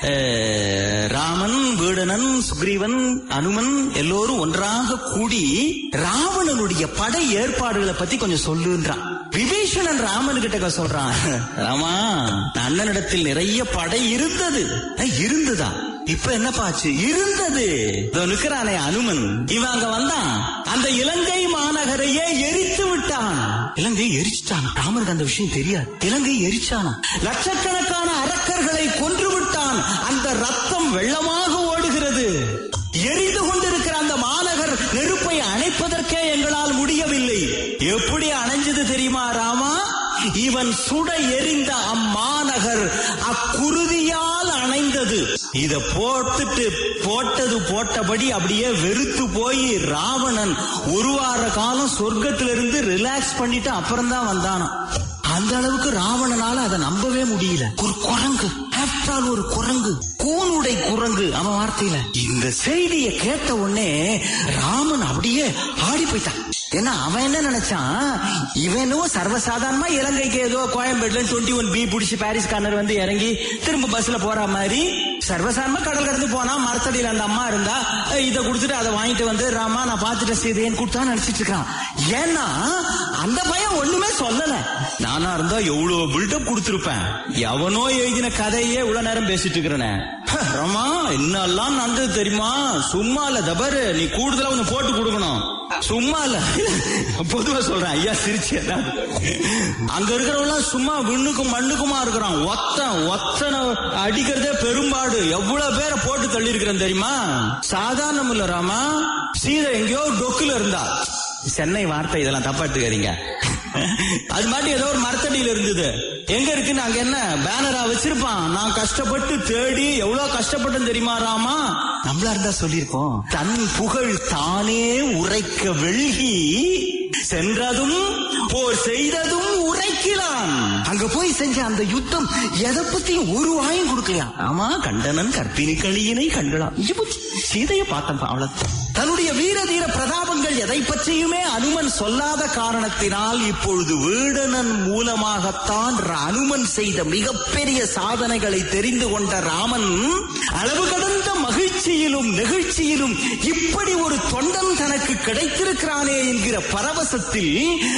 ராமன், வீடனன், சுக்ரீவன், அனுமன் எல்லோரும் ஒன்றாக கூடி ராவணனுடைய படை ஏற்பாடுகளை பத்தி கொஞ்சம் சொல்லுன்றான். விபீஷணன் ராமன் கிட்ட சொல்றான், ராமா அண்ணனிடத்தில் நிறைய படை இருந்தது. இருந்ததா? இப்ப என்ன பாச்சு? இருந்தது. நிக்கிறானே அனுமன், இவன் அங்க வந்தான், அந்த இலங்கை மாநகரையே எரித்து விட்டான். இலங்கையை எரிச்சிட்டான். ராமனுக்கு அந்த விஷயம் தெரியாது. இலங்கையை எரிச்சானா, லட்சக்கணக்கான அரக்கர்களை கொன்று விட்டான். அந்த ரத்தம் வெள்ளமாக ஓடுகிறது. எரிந்து கொண்டிருக்கிற அந்த மாநகர் நெருப்பை அணைப்பதற்கே எங்களால் முடியவில்லை. எப்படி அணைஞ்சது தெரியுமா ராமா? இவன் சுட எரிந்த அம்மாநகர் அக்குருதியால் அணைந்தது. இத போட்டுட்டு போட்டது போட்டபடி அப்படியே வெறுத்து போய் ராவணன் ஒரு வார காலம் சொர்க்கத்திலிருந்து ரிலாக்ஸ் பண்ணிட்டு அப்புறம் தான் வந்தானா. அந்த அளவுக்கு ராவணனால அதை நம்பவே முடியல. ஒரு குரங்கு, ஆஃப்டர் ஆல் ஒரு குரங்கு, கூனுடை குரங்கு அவன் வார்த்தையில. இந்த செய்தியை கேட்ட உடனே ராமன் அப்படியே ஆடி போயிட்டான். ஏன்னா அவன் என்ன நினைச்சான், இவனும் சர்வசாதாரணமா இலங்கைக்கு ஏதோ கோயம்பேடுல டுவெண்ட்டி ஒன் பி பிடிச்சி பாரிஸ் கார்னர் வந்து இறங்கி திரும்ப பஸ்ல போற மாதிரி சர்வசாதாரணமா கடல் கடந்து போனா, மரத்தடியில அந்த அம்மா இருந்தா இதை கொடுத்துட்டு அதை வாங்கிட்டு வந்து ராமா நான் பாத்துட்ட சீதையன்னு கொடுத்தா நினைச்சிட்டு இருக்கான். ஏன்னா அந்த பையன் ஒண்ணுமே சொல்லல. நானா இருந்தா எவ்வளவு பில்டப் கொடுத்திருப்பேன். எவனோ எழுதின கதையே இவ்வளவு நேரம் பேசிட்டு இருக்கிறேன். ராமா என்னெல்லாம் நடந்தது தெரியுமா? சும்மா இல்ல தபரு, நீ கூடுதலா ஒண்ணு போட்டு கொடுக்கணும். சும்மா இல்ல, பொதுவா சொல்றேன் ஐயா, சிரிச்சு. அங்க இருக்கிறவங்க சும்மா விண்ணுக்கும் மண்ணுக்குமா இருக்கிறான். ஒத்தன் ஒத்தனை அடிக்கிறதே பெரும்பாடு. எவ்வளவு பேரை போட்டு தள்ளி இருக்கிறேன் தெரியுமா? சாதாரணம் இல்ல ராமா. சீதை எங்கேயோ டொக்குல இருந்தா. சென்னை வார்த்தை, இதெல்லாம் தப்பா எடுத்துக்காதீங்க. அது மாதிரி ஏதோ ஒரு மரத்தடியில இருந்தது. எங்க இருக்குன்னு அங்க என்ன பேனரா வச்சிருப்பான். நான் கஷ்டப்பட்டு தேடி எவ்வளவு கஷ்டப்பட்டேன் தெரியுமா ராமா? நம்மளா இருந்தா சொல்லிருக்கோம். தன் புகழ் தானே உரைக்க வெள்கி சென்றதும் போர் செய்ததும் உரைக்கலாம். அங்க போய் செஞ்ச அந்த யுத்தம் எதை பத்தியும் ஒரு வாயும் கொடுக்கலாம். ஆமா, கண்டனன் கற்பிணி களியினை கண்டலாம். சீதையை பார்த்தேன். அவ்வளவு தன்னுடைய தன்னுடைய வீர தீர பிரதாபங்கள் எதை பற்றியுமே அனுமன் சொல்லாத காரணத்தினால் இப்பொழுது வேடனன் மூலமாகத்தான் அனுமன் செய்த மிகப்பெரிய சாதனைகளை தெரிந்து கொண்ட ராமன் அளவு கடந்த மகிழ்ச்சியிலும் நெகிழ்ச்சியிலும் இப்படி ஒரு தொண்டன் தனக்கு கிடைத்திருக்கிறானே என்கிற பரவசத்தில்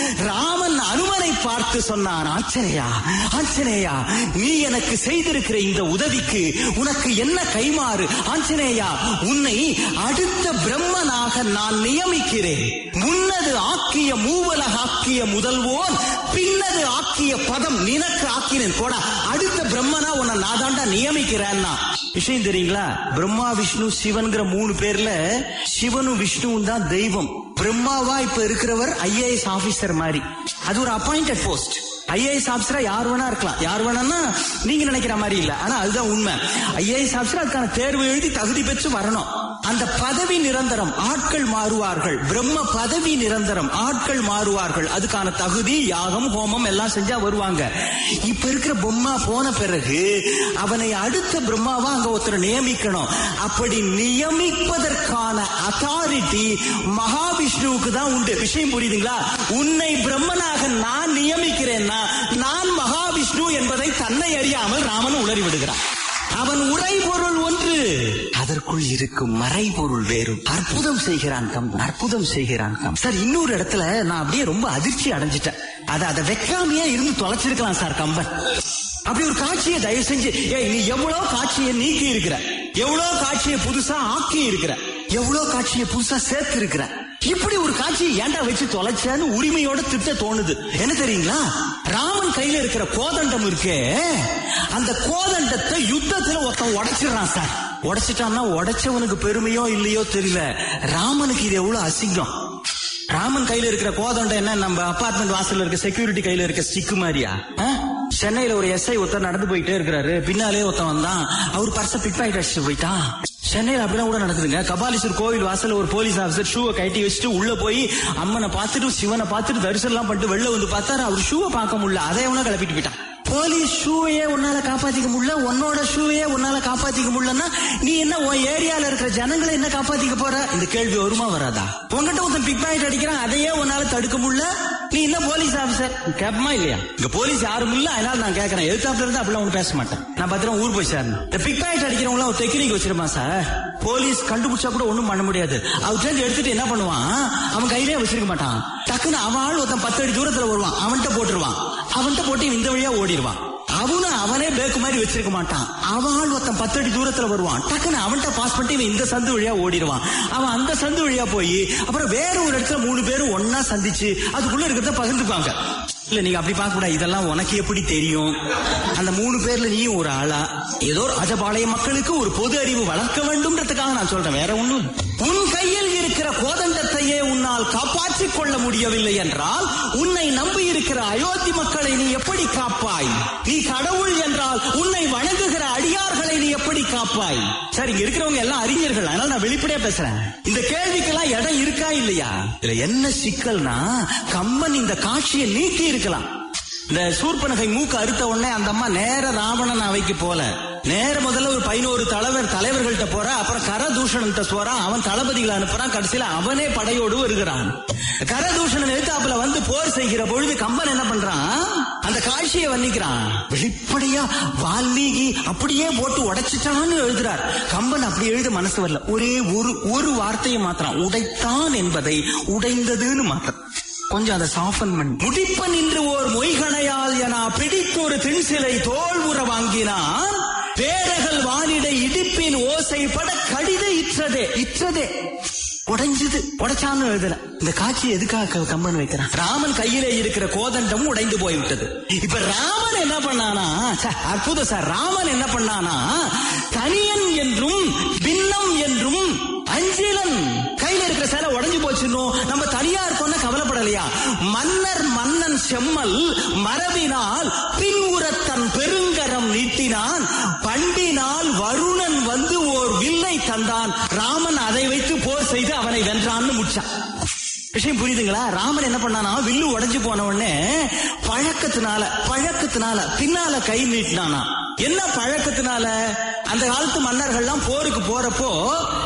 ராமன் அனுமனை பார்த்து சொன்னான், ஆஞ்சநேயா ஆஞ்சநேயா, நீ எனக்கு செய்திருக்கிற இந்த உதவிக்கு உனக்கு என்ன கைமாறு? ஆஞ்சநேயா, உன்னை அடுத்த பிரம்மனாக நான் நியமிக்கிறேன். முன்னது ஆக்கிய மூவலக ஆக்கிய முதல்வோன், பின்னது ஆக்கிய பதம் நினக்கு ஆக்கினேன். போடா, அடுத்த பிரம்மனா உன்னை நான் தாண்டா நியமிக்கிறேன்னா. விஷயம் தெரியுங்களா? பிரம்மா விஷ்ணு சிவன்கிற மூணு பேர்ல சிவனும் விஷ்ணுவும் தான் தெய்வம். பிரம்மாவா இப்ப இருக்கிறவர் ஐஏஎஸ் ஆபீசர் மாதிரி. அது ஒரு அப்பாயிண்டட் போஸ்ட். ஐஏஎஸ் ஆபீசரா யார் வேணா இருக்கலாம். யார் வேணா நீங்க நினைக்கிற மாதிரி இல்ல, ஆனா அதுதான் உண்மை. ஐஏஎஸ் ஆபீசர் அதுக்கான தேர்வு எழுதி தகுதி பெற்று வரணும். அந்த பதவி நிரந்தரம், ஆட்கள் மாறுவார்கள். பிரம்ம பதவி நிரந்தரம், ஆட்கள் மாறுவார்கள். அதுக்கான தகுதி யாகம் ஹோமம் எல்லாம் செஞ்சா வருவாங்க. இப்ப இருக்கிற பிரம்மா போன பிறகு அவனை அடுத்த பிரம்மாவா அங்க ஒருத்தர் நியமிக்கணும். அப்படி நியமிப்பதற்கான அத்தாரிட்டி மகாவிஷ்ணுவுக்கு தான் உண்டு. விஷயம் புரியுதுங்களா? உன்னை பிரம்மனாக நான் நியமிக்கிறேன்னா நான் மகாவிஷ்ணு என்பதை தன்னை அறியாமல் ராமன் உளறி விடுகிறான். அவன் உரைபொருள் ஒன்று, அதற்குள் இருக்கும் மறைபொருள் வேறு. அற்புதம் செய்கிறான் கம்பன், அற்புதம் செய்கிறான் கம்பன். சார், இன்னொரு இடத்துல நான் அப்படியே ரொம்ப அதிர்ச்சி அடைஞ்சிட்டேன். அதை அதை வைக்காமையே இருந்து தொலைச்சிருக்கலாம் சார் கம்பன். அப்படி ஒரு காட்சியை தயவு செஞ்சு, ஏய், நீ எவ்வளவு காட்சியை நீக்கி இருக்கிற, எவ்வளவு காட்சியை புதுசா ஆக்கி இருக்கிற, எவ்வளவு காட்சியை புதுசா சேர்த்து இருக்கிற, இப்படி ஒரு காட்சியை ஏண்டா வச்சு தொலைச்சான்னு உரிமையோட திட்ட தோணுது. என்ன தெரியுங்களா? ராமன் கையில இருக்கிற கோதண்டம் இருக்கே, அந்த கோதண்டத்தை யுத்தத்துல ஒருத்தன் உடைச்சிடறான் சார். உடைச்சிட்டான்னா உடைச்சவனுக்கு பெருமையோ இல்லையோ தெரியல, ராமனுக்கு இது எவ்வளவு அசிங்கம். ராமன் கையில இருக்கிற கோதண்டம் என்ன, நம்ம அபார்ட்மெண்ட் வாசல்ல இருக்க செக்யூரிட்டி கையில இருக்க ஸ்டிக்கு மாதிரியா? சென்னையில ஒரு எஸ்ஐ ஒருத்தர் நடந்து போயிட்டே இருக்கிறாரு, பின்னாலே ஒருத்தன் வந்தான், அவர் பர்ச பிக் பாக்கெட் அடிச்சுட்டு போயிட்டான். சென்னையில அப்படிலாம் கூட நடக்குதுங்க. கபாலீஸ்வர் கோவில் வாசல்ல ஒரு போலீஸ் ஆபீசர் ஷூவை கட்டி வச்சுட்டு உள்ள போய் அம்மனை பார்த்துட்டு சிவனை பார்த்துட்டு தரிசனம் எல்லாம் பண்ணிட்டு வெளில வந்து பார்த்தாரு, அவர் ஷூவை பார்க்க முடியல, அதை எவனா கிளப்பிட்டு போயிட்டான். போலீஸ் ஷூவையே உன்னால காப்பாத்திக்க முடியல, உன்னோட ஷூவையே உன்னால காப்பாத்திக்க முடியலன்னா நீ என்ன உன் ஏரியால இருக்கிற ஜனங்களை என்ன காப்பாத்திக்க போற? இந்த கேள்வி வருமா வராதா? உங்ககிட்ட ஒருத்தன் பிக் பாக்கெட் அடிக்கிறான், அதையே உன்னால தடுக்க முடியல, நீ என்ன போலீஸ் ஆபீசர் கேட்பமா இல்லையா? இங்க போலீஸ் யாரும் இல்ல, அதனால நான் கேட்கறேன். எதிர்த்தாப்புல இருந்து அப்படிலாம் ஒண்ணு பேச மாட்டேன். நான் பத்திரம் ஊர் போய் சார். இந்த பிக் பாக்கெட் அடிக்கிறவங்க ஒரு டெக்னிக் வச்சிருமா சார்? போலீஸ் கண்டுபிடிச்சா கூட ஒண்ணும் பண்ண முடியாது. அவர்கிட்ட எடுத்துட்டு என்ன பண்ணுவான், அவன் கையிலே வச்சிருக்க மாட்டான். டக்குன்னு அவன் ஆள் ஒருத்தன் பத்து அடி தூரத்துல வருவான், அவன்கிட்ட போட்டுருவான். அவன்கிட்ட போட்டு இந்த வழியா ஓடிடுவான். அவனு அவனே பேக்கு மாதிரி வச்சிருக்க மாட்டான். அவன் ஆள் ஒருத்தன் பத்து அடி தூரத்துல வருவான், டக்குன்னு அவன்கிட்ட பாஸ் பண்ணிட்டு இந்த சந்து வழியா ஓடிடுவான். அவன் அந்த சந்து வழியா போய் அப்புறம் வேற ஒரு இடத்துல மூணு பேரும் ஒன்னா சந்திச்சு அதுக்குள்ள இருக்கிறத பகிர்ந்துப்பாங்க. இல்ல, நீங்க அப்படி பார்க்க கூடாது. இதெல்லாம் உனக்கு எப்படி தெரியும்? அந்த மூணு பேர்ல நீயும் ஒரு ஆளா? ஏதோ ராஜபாளைய மக்களுக்கு ஒரு பொது அறிவு வளர்க்க வேண்டும்ன்றதுக்காக நான் சொல்றேன், வேற ஒண்ணும். உன் கையில் இருக்கிற கோதண்டத்தையே உன்னால் காப்பாற்றிக் கொள்ள முடியவில்லை என்றால் உன்னை நம்பி இருக்கிற அயோத்தி மக்களை நீ எப்படி காப்பாய்? நீ கடவுள் என்றால் உன்னை வணங்குகிற அடியார்களை நீ எப்படி காப்பாய்? சார், இங்க இருக்கிறவங்க எல்லாம் அறிஞர்கள், அதனால நான் வெளிப்படையா பேசுறேன். இந்த கேள்விக்கெல்லாம் இடம் இருக்கா இல்லையா? இதுல என்ன சிக்கல்னா, கம்பன் இந்த காட்சியை நீக்கி இருக்கலாம். இந்த சூர்பனகை மூக்கு அறுத்த உடனே அந்த அம்மா நேர ராவணன் அவைக்கு போல, நேர முதல்ல ஒரு பதினோரு தலைவர் தலைவர்கள்ட்ட போறா, அப்புறம் கரதூஷணன் போறான், அவன் தளபதிகளை அனுப்புறான், கடைசியில அவனே படையோடு வருகிறான். கரதூஷணன் எழுத்தாப்புல வந்து போர் செய்கிற பொழுது கம்பன் என்ன பண்றான், அந்த காட்சியை வர்ணிக்கிறான். வெளிப்படையா வால்மீகி அப்படியே போட்டு உடைச்சிட்டான்னு எழுதுறார். கம்பன் அப்படி எழுத மனசு வரல, ஒரே ஒரு ஒரு வார்த்தையை மாத்திரம், உடைத்தான் என்பதை உடைந்ததுன்னு மாத்திரம் கொஞ்சம் அதை சாஃபன் பண்ணி, முடிப்பன் இன்று ஓர் மொய்கணையால் என பிடித்தொரு திண்சிலை தோல் உற வாங்கினான், பேரகல் வானிடை இடிப்பின் ஓசை பட கடித இற்றதே இற்றதே உடைஞ்சது. உடைச்சான்னு எழுதல. இந்த காட்சி எதுக்காக கம்பன் வைக்கிறான்? ராமன் கையிலே இருக்கிற கோதண்டம் உடைந்து போய்விட்டது. இப்ப ராமன் என்ன பண்ணானா, அற்புதம் சார், ராமன் என்ன பண்ணானா, தனியன் என்றும் பின்னம் என்றும் அஞ்சிலன். கையில இருக்கிற சேலை உடைஞ்சு போச்சுன்னு நம்ம தனியா இருக்கோம்னா கவலைப்படலையா? மன்னர் மன்னன் செம்மல் மரபினால் பின்உரத்தன் பெருங்கரம் நீட்டினான், பண்டினால் வருணன் வந்து ஓர் வில்லை தந்தான், ராமன் அதை வைத்து போர் செய்து அவனை வென்றான்னு முடிச்சான். விஷயம் புரியுதுங்களா? ராமன் என்ன பண்ணானா, வில்லு உடைஞ்சு போன உடனே பழக்கத்தினால பழக்கத்தினால பின்னால கை நீட்டினானா. என்ன பழக்கத்தினால? அந்த காலத்து மன்னர்கள்லாம் போருக்கு போறப்போ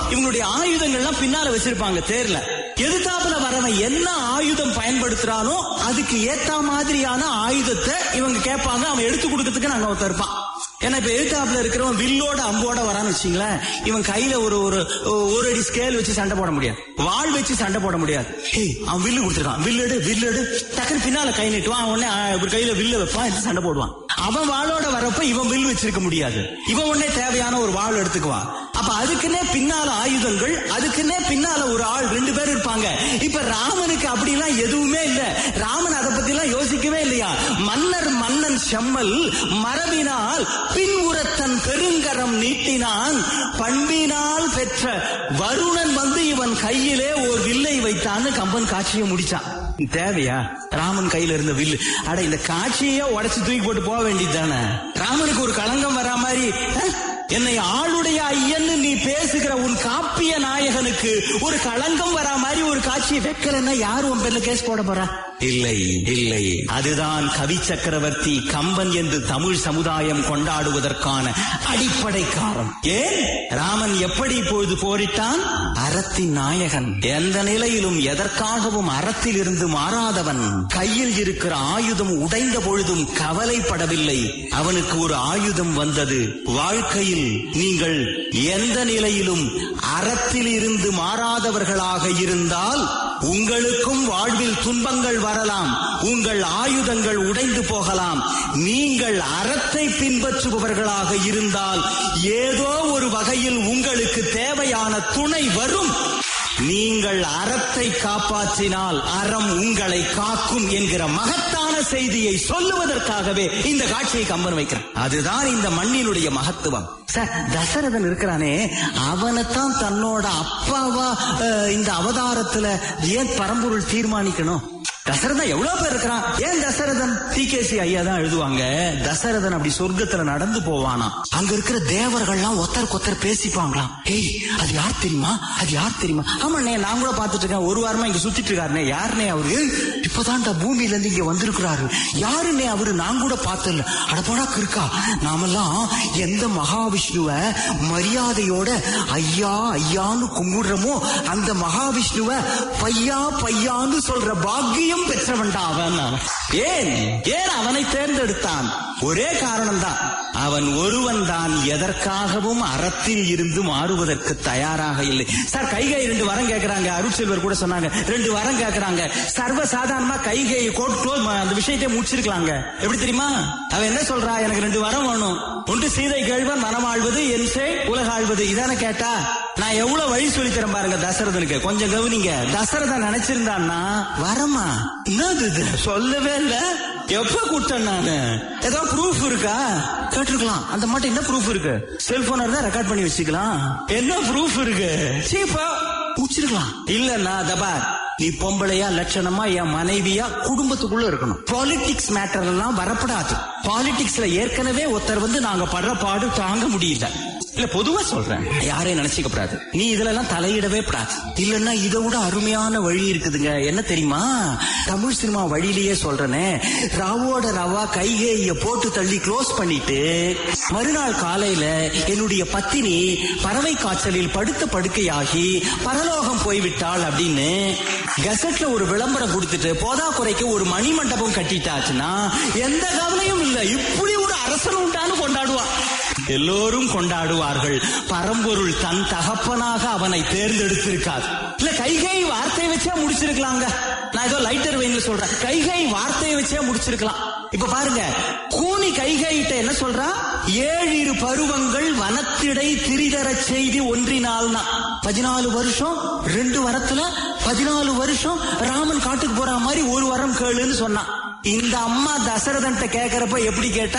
இவங்களுடைய ஆயுதங்கள்லாம் பின்னால வச்சிருப்பாங்க தேர்ல. எதிர்த்தாப்புல வரவன் என்ன ஆயுதம் பயன்படுத்துறானோ அதுக்கு ஏத்த மாதிரியான ஆயுதத்தை இவங்க கேட்பாங்க. அவன் எடுத்து கொடுக்கறதுக்கு நாங்க ஒருத்தர் இருப்பான். ஏன்னா இப்ப எதிர்த்தாப்புல இருக்கிறவன் வில்லோட அம்போட வரான்னு வச்சுங்களேன், இவன் கையில ஒரு ஒரு ஒரு அடி ஸ்கேல் வச்சு சண்டை போட முடியாது, வாள் வச்சு சண்டை போட முடியாது. அவன் வில்லு கொடுத்துருக்கான், வில்லு வில்லு டக்குன்னு பின்னால கை நீட்டுவான், உடனே ஒரு கையில வில்லு வைப்பான், எடுத்து சண்டை போடுவான். அவன் வாளோட வரப்ப இவன் வில்லு வச்சிருக்க முடியாது, இவன் உடனே தேவையான ஒரு வாள் எடுத்துக்குவான். அப்ப அதுக்குன்னே பின்னால ஆயுதங்கள், அதுக்குன்னே பின்னால ஒரு ஆள் ரெண்டு பேர் இருப்பாங்க. இப்ப ராமனுக்கு அப்படிலாம் எதுவுமே இல்ல. ராமன் அதை பத்தி எல்லாம் யோசிக்கவே இல்லையா. மன்னர் மன்னன் செம்மல் மரபினால் பின்முறத்தன் பெருங்கரம் நீட்டினான், பண்பினால் பெற்ற வருணன் வந்து இவன் கையிலே ஒரு வில்லை வைத்தான்னு கம்பன் காட்சியை முடிச்சான். தேவையா ராமன் கையில இருந்த வில்லு? அட இந்த காட்சியே உடைச்சு தூக்கி போட்டு போக வேண்டியது தானே. ராமனுக்கு ஒரு களங்கம் வரா மாதிரி என்னை ஆளுடைய ஐயன்னு நீ பேசுகிற உன் காப்பிய நாயகனுக்கு ஒரு களங்கம் வரா மாதிரி ஒரு காட்சியை வைக்கலன்னா யாரு உன் பேர்ல கேஸ் போட போறா? இல்லை இல்லை, அதுதான் கவி சக்கரவர்த்தி கம்பன் என்று தமிழ் சமுதாயம் கொண்டாடுவதற்கான அடிப்படை காரணம். ஏன் ராமன் எப்படி இப்பொழுது போரிட்டான்? அறத்தின் நாயகன், எந்த நிலையிலும் எதற்காகவும் அறத்தில் இருந்து மாறாதவன். கையில் இருக்கிற ஆயுதம் உடைந்த பொழுதும் கவலைப்படவில்லை. அவனுக்கு ஒரு ஆயுதம் வந்தது. வாழ்க்கையில் நீங்கள் எந்த நிலையிலும் அறத்தில் இருந்து மாறாதவர்களாக இருந்தால் உங்களுக்கும் வாழ்வில் துன்பங்கள் வரலாம், உங்கள் ஆயுதங்கள் உடைந்து போகலாம். நீங்கள் அறத்தை பின்பற்றுபவர்களாக இருந்தால் ஏதோ ஒரு வகையில் உங்களுக்கு தேவையான துணை வரும். நீங்கள் அறத்தை காப்பாற்றினால் அறம் உங்களை காக்கும் என்கிற மகத்தான செய்தியை சொல்லுவதற்காகவே இந்த காட்சியை கம்பன் வைக்கிறான். அதுதான் இந்த மண்ணினுடைய மகத்துவம். சார், தசரதன் இருக்கிறானே, அவனைத்தான் தன்னோட அப்பாவா இந்த அவதாரத்துல ஏன் பரம்பொருள் தீர்மானிக்கணும்? தசரதன் எவ்வளவு பேர் இருக்கிறான், ஏன் தசரதன்? டி கே சி ஐயா தான் எழுதுவாங்க, தசரதன் அப்படி சொர்க்கத்துல நடந்து போவானா, அங்க இருக்கிற தேவர்கள்லாம் ஒருத்தருக்கு ஒருத்தர் பேசிப்பாங்களாம். ஏய், அது யார் தெரியுமா, அது யார் தெரியுமா? ஆமாண்ணே, நான் கூட பாத்துட்டு இருக்கேன், ஒரு வாரமா இங்க சுத்திட்டு இருக்காருனே. யாருனே அவரு? இப்பதான்டா பூமியில இருந்து இங்க வந்திருக்கிறாரு. யாருன்னே அவரு? நான் கூட பார்த்தல. அடப்படாக்கு இருக்கா, நாமெல்லாம் எந்த மகாவிஷ்ணுவ மரியாதையோட ஐயா ஐயான்னு கும்பிடுறோமோ அந்த மகாவிஷ்ணுவ பையா பையான்னு சொல்ற பாக்கியம் பெற்றவன்டா அவன். ஏன் ஏன் அவனை தேர்ந்தெடுத்தான்? ஒரே காரணம் தான், அவன் ஒருவன் தான் எதற்காகவும் அறத்தில் இருந்து மாறுவதற்கு தயாராக இல்லை. சார், கைகை ரெண்டு வரம் கேட்கிறாங்க, அருட்செல்வர் கூட சொன்னாங்க, ரெண்டு வரம் கேட்கிறாங்க. சர்வ சாதாரணமா கைகை கோட்டு அந்த விஷயத்தை முடிச்சிருக்கலாங்க. எப்படி தெரியுமா? அவன் என்ன சொல்றா, எனக்கு ரெண்டு வரம் வேணும், ஒன்று சீதை கேள்வன் மனமாழ்வது, என் சே உலக ஆழ்வது. இதான கேட்டா நான் எவ்வளவு வழி சொல்லி தரேன் பாருங்க தசரதனுக்கு. கொஞ்சம் கவனிங்க. தசரதன் நினைச்சிருந்தான்னா வரமா என்னது சொல்லவே இல்ல. எப்ப கூட்டம் நானு? ஏதோ ப்ரூஃப் இருக்கா கேட்டிருக்கலாம். அந்த மட்டும் என்ன ப்ரூஃப் இருக்கு? செல்போன் இருந்தா ரெக்கார்ட் பண்ணி வச்சுக்கலாம். என்ன ப்ரூஃப் இருக்கு? சீப்பா முடிச்சிருக்கலாம். இல்லன்னா தபார், நீ பொம்பளையா லட்சணமா என் மனைவியா குடும்பத்துக்குள்ள இருக்கணும். பாலிடிக்ஸ் மேட்டர் எல்லாம் வரப்படாது. பாலிடிக்ஸ்ல ஏற்கனவே ஒருத்தர் வந்து நாங்க படுற பாடு தாங்க முடியல. இல்ல, பொதுவா சொல்றேன், யாரையும் நினைச்சுக்கப்படாது. நீ இதுல எல்லாம் தலையிடவே படாது. இல்லன்னா இதை விட அருமையான வழி இருக்குதுங்க. என்ன தெரியுமா? தமிழ் சினிமா வழியிலேயே சொல்றேனே, ராவோட ராவா கைகேய போட்டு தள்ளி க்ளோஸ் பண்ணிட்டு மறுநாள் காலையில என்னுடைய பத்தினி பறவை காய்ச்சலில் படுத்த படுக்கையாகி பரலோகம் போய்விட்டாள் அப்படின்னு கெசட்ல ஒரு விளம்பரம் கொடுத்துட்டு போதா குறைக்க ஒரு மணி மண்டபம் கட்டிட்டாச்சுன்னா எந்த கவலையும் இல்ல. இப்படி ஒரு அரசன் உண்டான்னு கொண்டாடுவா. எல்லோரும் கொண்டாடுவார்கள். பரம்பொருள் தன் தகப்பனாக அவனை தேர்ந்தெடுத்திருக்காது. இல்ல, கைகை வார்த்தையை வச்சே முடிச்சிருக்கலாங்க. நான் ஏதோ லைட்டர் வெயின்ல சொல்றேன், கைகை வார்த்தையை வச்சே முடிச்சிருக்கலாம். இப்ப பாருங்க, கூனி கைகையிட்ட என்ன சொல்றா? ஏழிரு பருவங்கள் வனத்திடை திரிதர செய்தி ஒன்றினால்னா பதினாலு வருஷம் ரெண்டு வரத்துல பதினாலு வருஷம் ராமன் காட்டுக்கு போற மாதிரி ஒரு வரம் கேளுன்னு சொன்னான். இந்த அம்மா தசரதன் கேட்கிறப்ப எப்படி கேட்டா,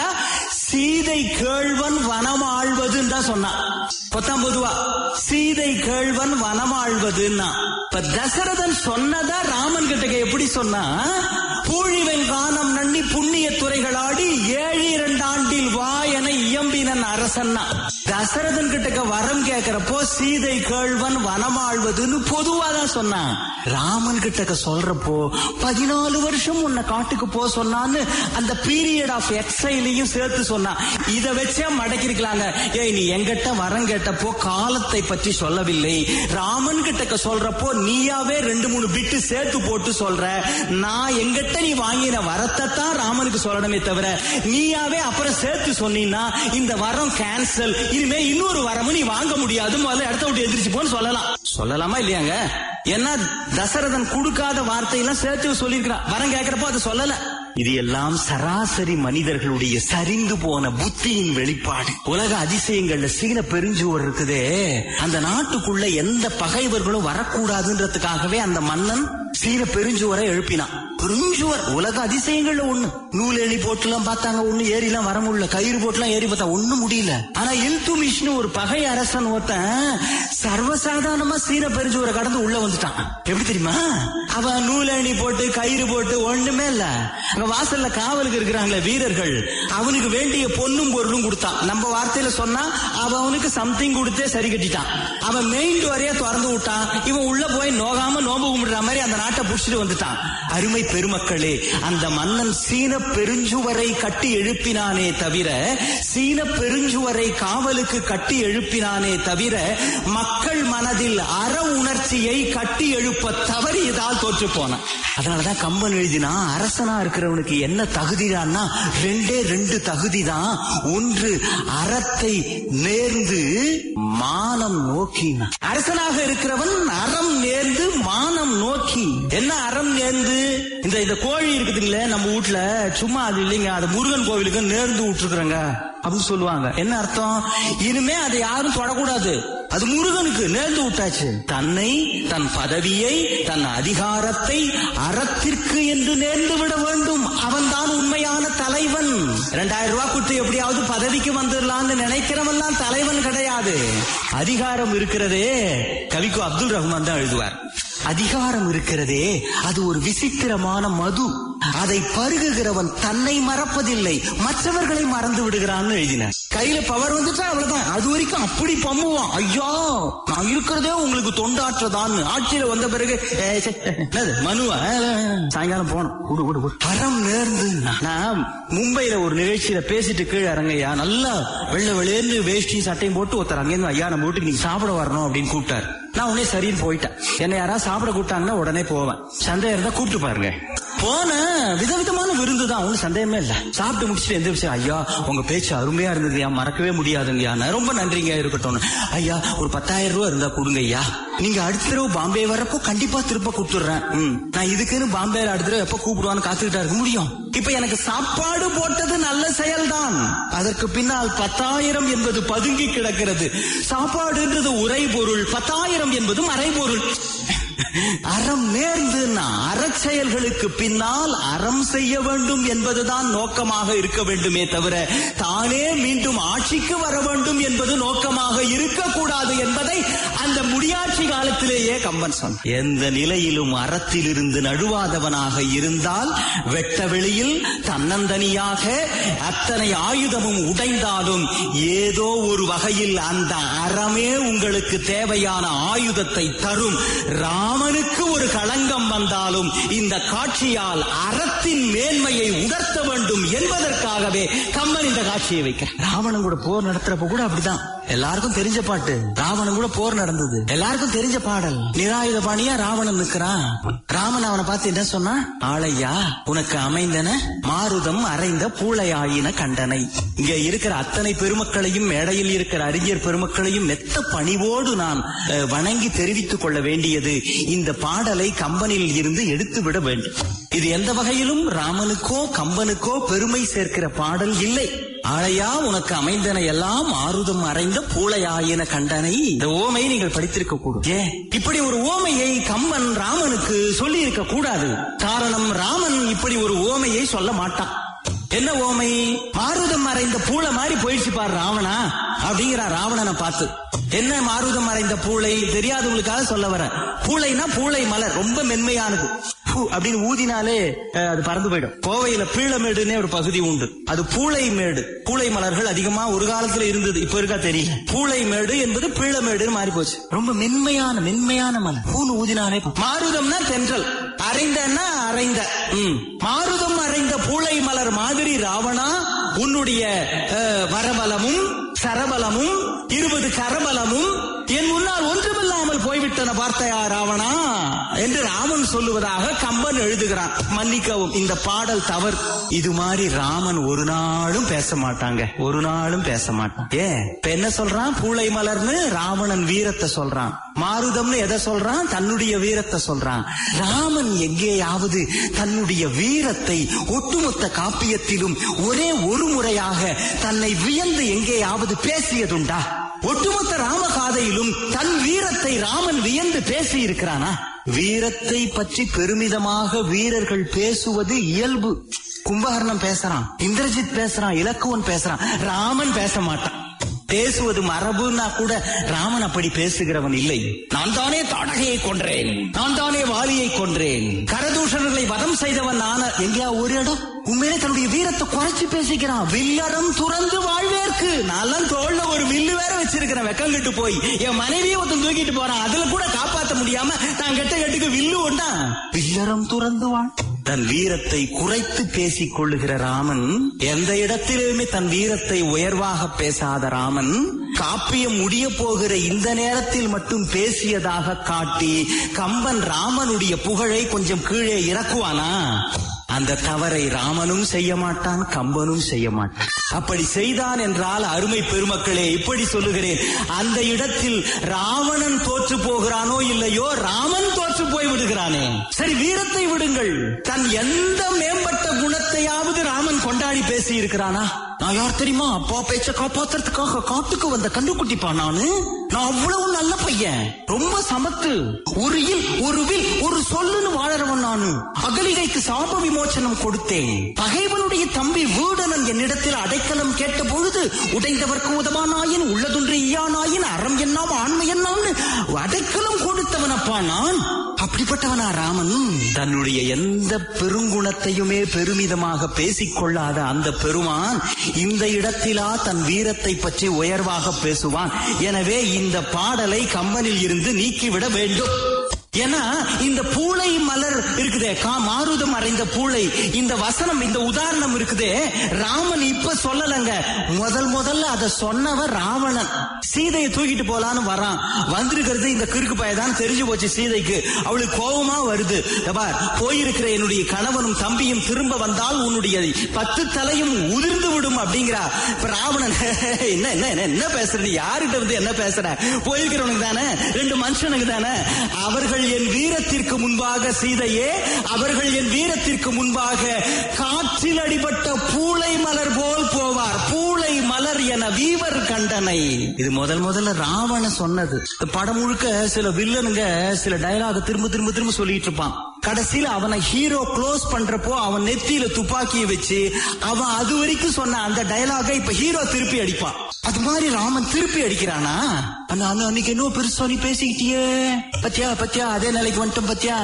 சீதை கேள்வன் வனமாழ்வதுன்னு தான் சொன்னான். பத்தாம் பொதுவா சீதை கேள்வன் வனமாழ்வதுன்னா, இப்ப தசரதன் சொன்னதா ராமன் கிட்ட எப்படி சொன்னா, பூழிவன் கானம் நன்னி புண்ணிய துறைகளாடி ஏழு இரண்டாண்டில் வா என இயம்பினன் அரசன்னா. தசரதன் கிட்ட வரம் கேட்கிறப்போ சீதை கேள்வன் வனமாழ்வதுன்னு பொதுவா தான் சொன்னான். ராமன் கிட்ட சொல்றப்போ பதினாலு வருஷம் உன்னை காட்டுக்கு போ சொன்னான்னு அந்த பீரியட் ஆஃப் எக்ஸைலையும் சேர்த்து சொன்னான். இதை வச்சே மடக்கிருக்கலாங்க. ஏய், நீ எங்கிட்ட வரம் கேட்டப்போ காலத்தை பற்றி சொல்லவில்லை, ராமன் கிட்ட சொல்றப்போ நீயாவே ரெண்டு மூணு பிட்டு சேர்த்து போட்டு சொல்ற. நான் எங்கிட்ட நீ வாங்கின வரத்தை தான் ராமனுக்கு சொல்லணுமே தவிர நீயாவே அப்புறம் சேர்த்து சொன்னீன்னா இந்த வரம் கேன்சல், இனிமே இன்னொரு வரமும் நீ வாங்க முடியாது, முதல்ல இடத்த விட்டு எதிர்த்து போன்னு சொல்லலாம். சொல்லலாமா இல்லையாங்க? ஏன்னா தசரதன் கொடுக்காத வார்த்தையெல்லாம் சேர்த்து சொல்லியிருக்கிறான். வரம் கேட்கிறப்போ அது சொல்லல. இது எல்லாம் சராசரி மனிதர்களுடைய சரிந்து போன புத்தியின் வெளிப்பாடு. உலக அதிசயங்கள்ல சீன பெருஞ்சுவர் இருக்குதே, அந்த நாட்டுக்குள்ள எந்த பகைவர்களும் வரக்கூடாதுன்றதுக்காகவே அந்த மன்னன் சீன பெருஞ்சுவரை எழுப்பினான். பெருஞ்சுவர் உலக அதிசயங்கள்ல ஒண்ணு. நூலேணி போட்டுலாம் பார்த்தாங்க, ஒண்ணு ஏறிலாம் வர முடியல. கயிறு போட்டுலாம் ஏறி பார்த்தா ஒண்ணு முடியல. ஆனா இல்துமிஷ்னு ஒரு பகை அரசன் ஒருத்தன் சர்வசாதாரணமா சீன பெருஞ்சுவரை கடந்து உள்ள வந்துட்டான். எப்படி தெரியுமா? அவன் நூலேணி போட்டு கயிறு போட்டு ஒண்ணுமே இல்ல. வாசல்ல காவலுக்கு இருக்கிறாங்களே வீரர்கள், அவனுக்கு வேண்டிய பொண்ணும் பொருளும் கொடுத்தான். நம்ம வார்த்தையில சொன்னா அவன் அவனுக்கு சம்திங் கொடுத்தே சரி கட்டிட்டான். அவன் மெயின் டோரையே திறந்து விட்டான். இவன் உள்ள போய் நோகாம நோம்பு கும்பிடுற மாதிரி அந்த நாட்டை புடிச்சிட்டு வந்துட்டான். அருமை பெருமக்களே, அந்த மன்னன் சீன பெருஞ்சுவரை கட்டி எழுப்பினானே தவிர, சீன பெருஞ்சுவரை காவலுக்கு கட்டி எழுப்பினானே தவிர மக்கள் மனதில் அற உணர்ச்சியை கட்டி எழுப்ப தவறியதால் தோற்று போனான். அதனாலதான் கம்பன் எழுதினா, அரசனா இருக்கிறவனுக்கு என்ன தகுதிதான்னா ரெண்டே ரெண்டு தகுதிதான். ஒன்று அறத்தை நேர்ந்து மானம் நோக்கி. அரசனாக இருக்கிறவன் அறம் நேர்ந்து மானம் நோக்கி. என்ன அறம் நேர்ந்து? இந்த இந்த கோழி இருக்குதுங்களே நம்ம வீட்டுல, சும்மா அது இல்லைங்க, அது முருகன் கோவிலுக்கு நேர்ந்து விட்டுருக்குறங்க அப்படின்னு சொல்லுவாங்க. என்ன அர்த்தம்? இனிமே அதை யாரும் தொடக்கூடாது, அது முருகனுக்கு நேர்ந்து விட்டாச்சு. தன்னை, தன் பதவியை, தன் அதிகாரத்தை அறத்திற்கு என்று நேர்ந்து விட வேண்டும். அவன் தான் உண்மையான தலைவன். இரண்டாயிரம் ரூபாய் கொடுத்து எப்படியாவது பதவிக்கு வந்துடலான்னு நினைக்கிறவெல்லாம் தலைவன் கிடையாது. அதிகாரம் இருக்கிறதே, கவிக்கு அப்துல் ரஹ்மான் தான் எழுதுவார், அதிகாரம் இருக்கிறதே அது ஒரு விசித்திரமான மது. அதை பருகுகிறவன் தன்னை மறப்பதில்லை, மற்றவர்களை மறந்து விடுகிறான்னு எழுதினார். கையில பவர் வந்துட்டா அவ்வளவுதான், அது வரைக்கும் அப்படி பம்முவான். ஐயா, நான் இருக்கிறதே உங்களுக்கு தொண்டாற்றதான். ஆட்சியில வந்த பிறகு மனுவா சாயங்காலம் போனோம் அறம் நேர்ந்து. நான் மும்பையில ஒரு நிகழ்ச்சியில பேசிட்டு கீழே இறங்கையா, நல்லா வெள்ள வெளியேந்து வேஷ்டி சட்டையும் போட்டு ஒருத்தர் அங்கேருந்து, ஐயா நம்ம வீட்டுக்கு நீங்க சாப்பிட வரணும் அப்படின்னு கூப்பிட்டாரு. நான் உடனே சரின்னு போயிட்டேன். என்னை யாராவது சாப்பிட கூப்பிட்டாங்கன்னா உடனே போவேன். சந்தேகம் இருந்தா கூப்பிட்டு பாருங்க. போன விதவிதமான விருந்து தான், ஒன்னும் சந்தேகமே இல்ல. சாப்பிட்டு முடிச்சுட்டு எந்த விஷயம், ஐயா உங்க பேச்சு அருமையா இருந்ததுயா, மறக்கவே முடியாதுங்கய்யா. ரொம்ப நன்றிங்க, இருக்கட்டும். ஐயா ஒரு பத்தாயிரம் ரூபாய் இருந்தா கொடுங்க ஐயா, நீங்க அடுத்த தடவை பாம்பே வரப்போ கண்டிப்பா திருப்ப கூப்பிட்டுறேன். நான் இதுக்குன்னு பாம்பேல அடுத்த தடவை எப்ப கூப்பிடுவான்னு காத்துக்கிட்டா இருக்க முடியும். இப்ப எனக்கு சாப்பாடு போட்டது நல்ல செயல்தான், அதற்கு பின்னால் பத்தாயிரம் என்பது பதுங்கி கிடக்கிறது. சாப்பாடுன்றது உரை பொருள், பத்தாயிரம் என்பது மறைபொருள். அறம் நேர்ந்து அறச்செயல்களுக்கு பின்னால் அறம் செய்ய வேண்டும் என்பதுதான் நோக்கமாக இருக்க வேண்டுமே தவிர தானே மீண்டும் ஆட்சிக்கு வர வேண்டும் என்பது நோக்கமாக இருக்கக்கூடாது என்பதை அந்த முடியாட்சி காலத்திலேயே கம்பன் சொன்னார். எந்த நிலையிலும் அறத்திலிருந்து நழுவாதவனாக இருந்தால் வெட்ட வெளியில் தன்னந்தனியாக அத்தனை ஆயுதமும் உடைந்தாலும் ஏதோ ஒரு வகையில் அந்த அறமே உங்களுக்கு தேவையான ஆயுதத்தை தரும். ராமனுக்கு ஒரு களங்கம் வந்தாலும் இந்த காட்சியால் அறத்தின் மேன்மையை உணர்த்த வேண்டும் என்பதற்காகவே கம்பன் இந்த காட்சியை வைக்கிறார். ராவணன் கூட போர் நடத்துறப்ப கூட அப்படிதான், எல்லாருக்கும் தெரிஞ்ச பாட்டு. ராவணன் கூட போர் நடந்தது, எல்லாருக்கும் தெரிஞ்ச பாடல். நிராயுத பாணியா ராவணன் நிற்கிறான். ராமன் அவனை பார்த்து என்ன சொன்னா, ஆளையா உனக்கு அமைந்தன மாருதம் அரைந்த பூளையாயின கண்டனை. இங்க இருக்கிற அத்தனை பெருமக்களையும், மேடையில் இருக்கிற அறிஞர் பெருமக்களையும் மெத்த பணிவோடு நான் வணங்கி தெரிவித்துக் கொள்ள வேண்டியது, இந்த பாடலை கம்பனில் இருந்து எடுத்து விட வேண்டும். இது எந்த வகையிலும் ராமனுக்கோ கம்பனுக்கோ பெருமை சேர்க்கிற பாடல் இல்லை. ஆளையா உனக்கு அமைந்தன எல்லாம் ஆருதம் அறைந்த பூளையாயின கண்டனை. இந்த ஓமை நீங்கள் படித்திருக்க கூடும். ஏன் இப்படி ஒரு ஓமையை கம்பன் ராமனுக்கு சொல்லி இருக்க கூடாது? காரணம், ராமன் இப்படி ஒரு ஓமையை சொல்ல மாட்டான். என்ன ஓமை? மாருதம் அறைந்த பூளை மாதிரி போயிடுச்சு பாரு ராவணா அப்படிங்கிறார் ராவணனை பார்த்து. என்ன மாருதம் அறைந்த பூளை தெரியாதவங்களுக்காக சொல்ல வர. பூளைனா பூளை மலர், ரொம்ப மென்மையானது. ஃபு அப்படின்னு ஊதினாலே அது பறந்து போயிடும். கோவையில பீளமேடுன்னே ஒரு பகுதி உண்டு. அது பூளை மேடு. பூளை மலர்கள் அதிகமா ஒரு காலத்துல இருந்தது, இப்ப இருக்கா தெரியல. பூளை மேடு என்பது பீளமேடுன்னு மாறி போச்சு. ரொம்ப மென்மையான மென்மையான மலர். பூன்னு ஊதினாலே. மாருதம்னா தென்றல், அரைந்தன்னா அரைந்த. மாருதம் அரைந்த பூளை மலர் மாதிரி ராவணா உன்னுடைய வரபலமும் சரபலமும் இருபது கரபலமும் என் முன்னால் ஒன்றுமில்லாமல் போய்விட்டன பார்த்தையா ராவணா என்று ராமன் சொல்லுவதாக கம்பன் எழுதுகிறான். மன்னிக்கவும், இந்த பாடல் தவறு. இது மாதிரி ராமன் ஒரு நாளும் பேச மாட்டாங்க, ஒரு நாளும் பேச மாட்டான். ஏ இப்ப என்ன சொல்றான்? பூளை மலர்னு ராவணன் வீரத்தை சொல்றான். மாருதம்னு எதை சொல்றான்? தன்னுடைய வீரத்தை சொல்றான். ராமன் எங்கேயாவது தன்னுடைய வீரத்தை ஒட்டுமொத்த காப்பியத்திலும் ஒரே ஒரு முறையாக தன்னை வியந்து எங்கேயாவது பேசியதுண்டா? ஒட்டுமொத்த ராமகாதையிலும் தன் வீரத்தை ராமன் வியந்து பேசி இருக்கிறானா? வீரத்தை பற்றி பெருமிதமாக வீரர்கள் பேசுவது இயல்பு. கும்பகர்ணன் பேசுறான், இந்திரஜித் பேசுறான், இலக்குவன் பேசுறான், ராமன் பேச மாட்டான். பேசுவது மரபுன்னா கூட ராமன் அப்படி பேசுகிறவன் இல்லை. நான் தானே தாடகையை கொன்றேன், நான் தானே வாலியை கொன்றேன், கரதூஷணர்களை வதம் செய்தவன் நான. எங்கேயா ஒரு இடம் உண்மையிலே தன்னுடைய வீரத்தை குறைச்சு பேசிக்கிறான். வில்லறம் துறந்து வாழ்வேற்கு. நான் தோல்ல ஒரு வில்லு வேற வச்சிருக்கிறேன், வெக்கம் கெட்டு போய் என் மனைவியை ஒருத்தன் தூக்கிட்டு போறான், அதுல கூட காப்பாற்ற முடியாம நான் கெட்ட கெட்டுக்கு வில்லு ஒண்டா. வில்லறம் துறந்து வாழ். தன் வீரத்தை குறைத்து பேசிக் கொள்ளுகிற ராமன், எந்த இடத்திலுமே தன் வீரத்தை உயர்வாக பேசாத ராமன், காப்பியம் முடிய போகிற இந்த நேரத்தில் மட்டும் பேசியதாக காட்டி கம்பன் ராமனுடைய புகழை கொஞ்சம் கீழே இறக்குவானா? அந்த தவறை ராமனும் செய்ய மாட்டான், கம்பனும் செய்ய மாட்டான். அப்படி செய்தான் என்றால் அருமை பெருமக்களே, இப்படி சொல்லுகிறேன், அந்த இடத்தில் ராவணன் தோற்று போகிறானோ இல்லையோ, ராமன் தோற்று போய் விடுகிறானே. சரி, வீரத்தை விடுங்கள், தன் எந்த மேம்பட்ட குணத்தையாவது ராமன் கொண்டாடி பேசி இருக்கிறானா? நான் யார் தெரியுமா? அப்பா பேச்ச காப்பாத்துறதுக்காக காட்டுக்கு வந்த கண்டுக்குட்டிப்பா நானு. நான் அவ்வளவு நல்ல பையன், ரொம்ப சமத்து, ஒரு இல் ஒரு வில் ஒரு சொல்லுன்னு வாழறவன் நானு. அகலிகைக்கு சாப விமோச்சனம் கொடுத்தேன். பகைவனுடைய தம்பி வீடனன் என்னிடத்தில் அடைக்கலம் கேட்ட பொழுது உடைந்தவர்க்கு உதவானாயின் உள்ளதுன்று ஈயானாயின் அறம் என்னாம் ஆண்மை என்னாம்னு அடைக்கலம் கொடுத்தவனப்பா நான். அப்படிப்பட்டவனா ராமன்? தன்னுடைய எந்த பெருங்குணத்தையுமே பெருமிதமாக பேசிக்கொள்ளாத அந்த பெருமான் இந்த இடத்திலா தன் வீரத்தை பற்றி உயர்வாக பேசுவான்? எனவே இந்த பாடலை கம்பனில் இருந்து நீக்கிவிட வேண்டும். ஏன்னா இந்த பூளை மலர் இருக்குதே, கா மாருதம் அறைந்த பூளை, இந்த வசனம், இந்த உதாரணம் இருக்குதே, ராமன் இப்ப சொல்லலங்க. முதல் முதல்ல அதை சொன்னவர் ராவணன். சீதையை தூக்கிட்டு போலான்னு வரான். வந்திருக்கிறது இந்த கிறுக்கு பயதான் தெரிஞ்சு போச்சு சீதைக்கு. அவளுக்கு கோபமா வருது. போயிருக்கிற என்னுடைய கணவனும் தம்பியும் திரும்ப வந்தால் உன்னுடைய பத்து தலையும் உதிர்ந்து விடும் அப்படிங்கிறா. இப்ப ராவணன் என்ன என்ன என்ன பேசுற, யாருகிட்ட வந்து என்ன பேசுற? போயிருக்கிறவனுக்கு தானே, ரெண்டு மனுஷனுக்கு தானே. அவர்கள் என் வீரத்திற்கு முன்பாக சீதையே, அவர்கள் என் வீரத்திற்கு முன்பாக காற்றில் அடிபட்ட பூளை மலர் போல் போவார். பூளை மலர் என வீவர் கண்டனை. இது முதல் முதல்ல ராவண சொன்னது. படம் முழுக்க சில வில்லனுங்க சில டயலாக் திரும்ப திரும்ப திரும்ப சொல்லிட்டு இருப்பான். கடைசியில அவனை ஹீரோ க்ளோஸ் பண்றப்போ அவன் நெத்தியில துப்பாக்கியை வச்சு அவன் அது வரைக்கும் சொன்ன அந்த டயலாக இப்ப ஹீரோ திருப்பி அடிப்பான். அது மாதிரி ராமன் திருப்பி அடிக்கிறானா? அன்னைக்கு என்ன பெருசா நீ பேசிக்கிட்டியே, பத்தியா பத்தியா அதே நிலைக்கு வந்துட்டோம் பத்தியா.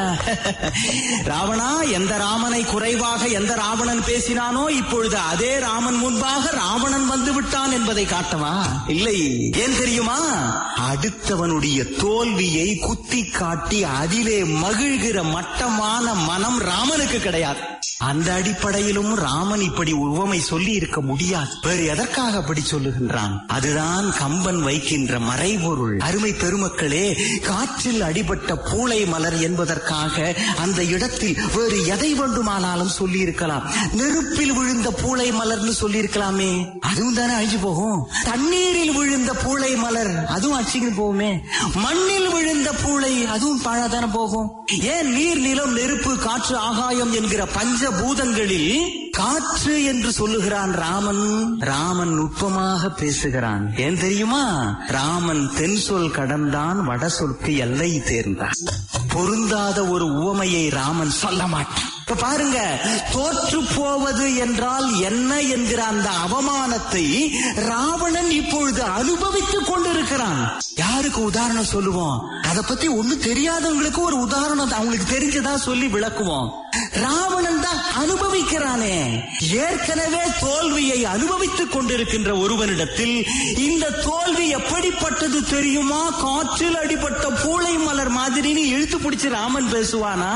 ராவணா, எந்த ராமனை குறைவாக எந்த ராவணன் பேசினானோ இப்பொழுது அதே ராமன் முன்பாக ராவணன் வந்து விட்டான் என்பதை காட்டவா? இல்லை. ஏன் தெரியுமா? அடுத்தவனுடைய தோல்வியை குத்தி காட்டி அதிலே மகிழ்கிற மட்டமான மனம் ராமனுக்கு கிடையாது. அந்த அடிப்படையிலும் ராமன் இப்படி உவமை சொல்லி இருக்க முடியாது. வேறு எதற்காக அப்படி சொல்லுகின்றான்? அதுதான் கம்பன் வைக்கின்ற மறைபொருள். அருமை பெருமக்களே, காற்றில் அடிபட்ட பூளை மலர் என்பதற்காக அந்த இடத்தில் வேறு எதை வேண்டுமானாலும் சொல்லி இருக்கலாம். நெருப்பில் விழுந்த பூளை மலர்னு சொல்லி இருக்கலாமே, அதுவும் தானே அழிஞ்சு போகும். தண்ணீரில் விழுந்த பூளை மலர், அதுவும் அழிச்சுக்கிட்டு போகுமே. மண்ணில் விழுந்த பூளை, அதுவும் பாழாதான போகும். ஏன் நீர், நிலம், நெருப்பு, காற்று, ஆகாயம் என்கிற பஞ்ச பூதங்களில் காற்று என்று சொல்லுகிறான் ராமன். ராமன் நுட்பமாக பேசுகிறான். ஏன் தெரியுமா? ராமன் தென் சொல் கடந்தான், வட சொற்கு எல்லை தேர்ந்தான். பொருந்தாத ஒரு உவமையை ராமன் சொல்ல மாட்டான். இப்ப பாருங்க, தோற்று போவது என்றால் என்ன என்கிற அந்த அவமானத்தை ராவணன் இப்பொழுது அனுபவித்துக் கொண்டிருக்கிறான். யாருக்கு உதாரணம் சொல்லுவோம்? அதை பத்தி ஒண்ணு தெரியாதவங்களுக்கு ஒரு உதாரணம் அவங்களுக்கு தெரிஞ்சதா சொல்லி விளக்குவோம். ராவணன் தான் அனுபவிக்கிறானே. ஏற்கனவே தோல்வியை அனுபவித்துக் கொண்டிருக்கின்ற ஒருவனிடத்தில் இந்த தோல்வி எப்படிப்பட்டது தெரியுமா? காற்றில் அடிபட்ட பூளை மலர் மாதிரின்னு இழுத்து பிடிச்சு ராமன் பேசுவானா?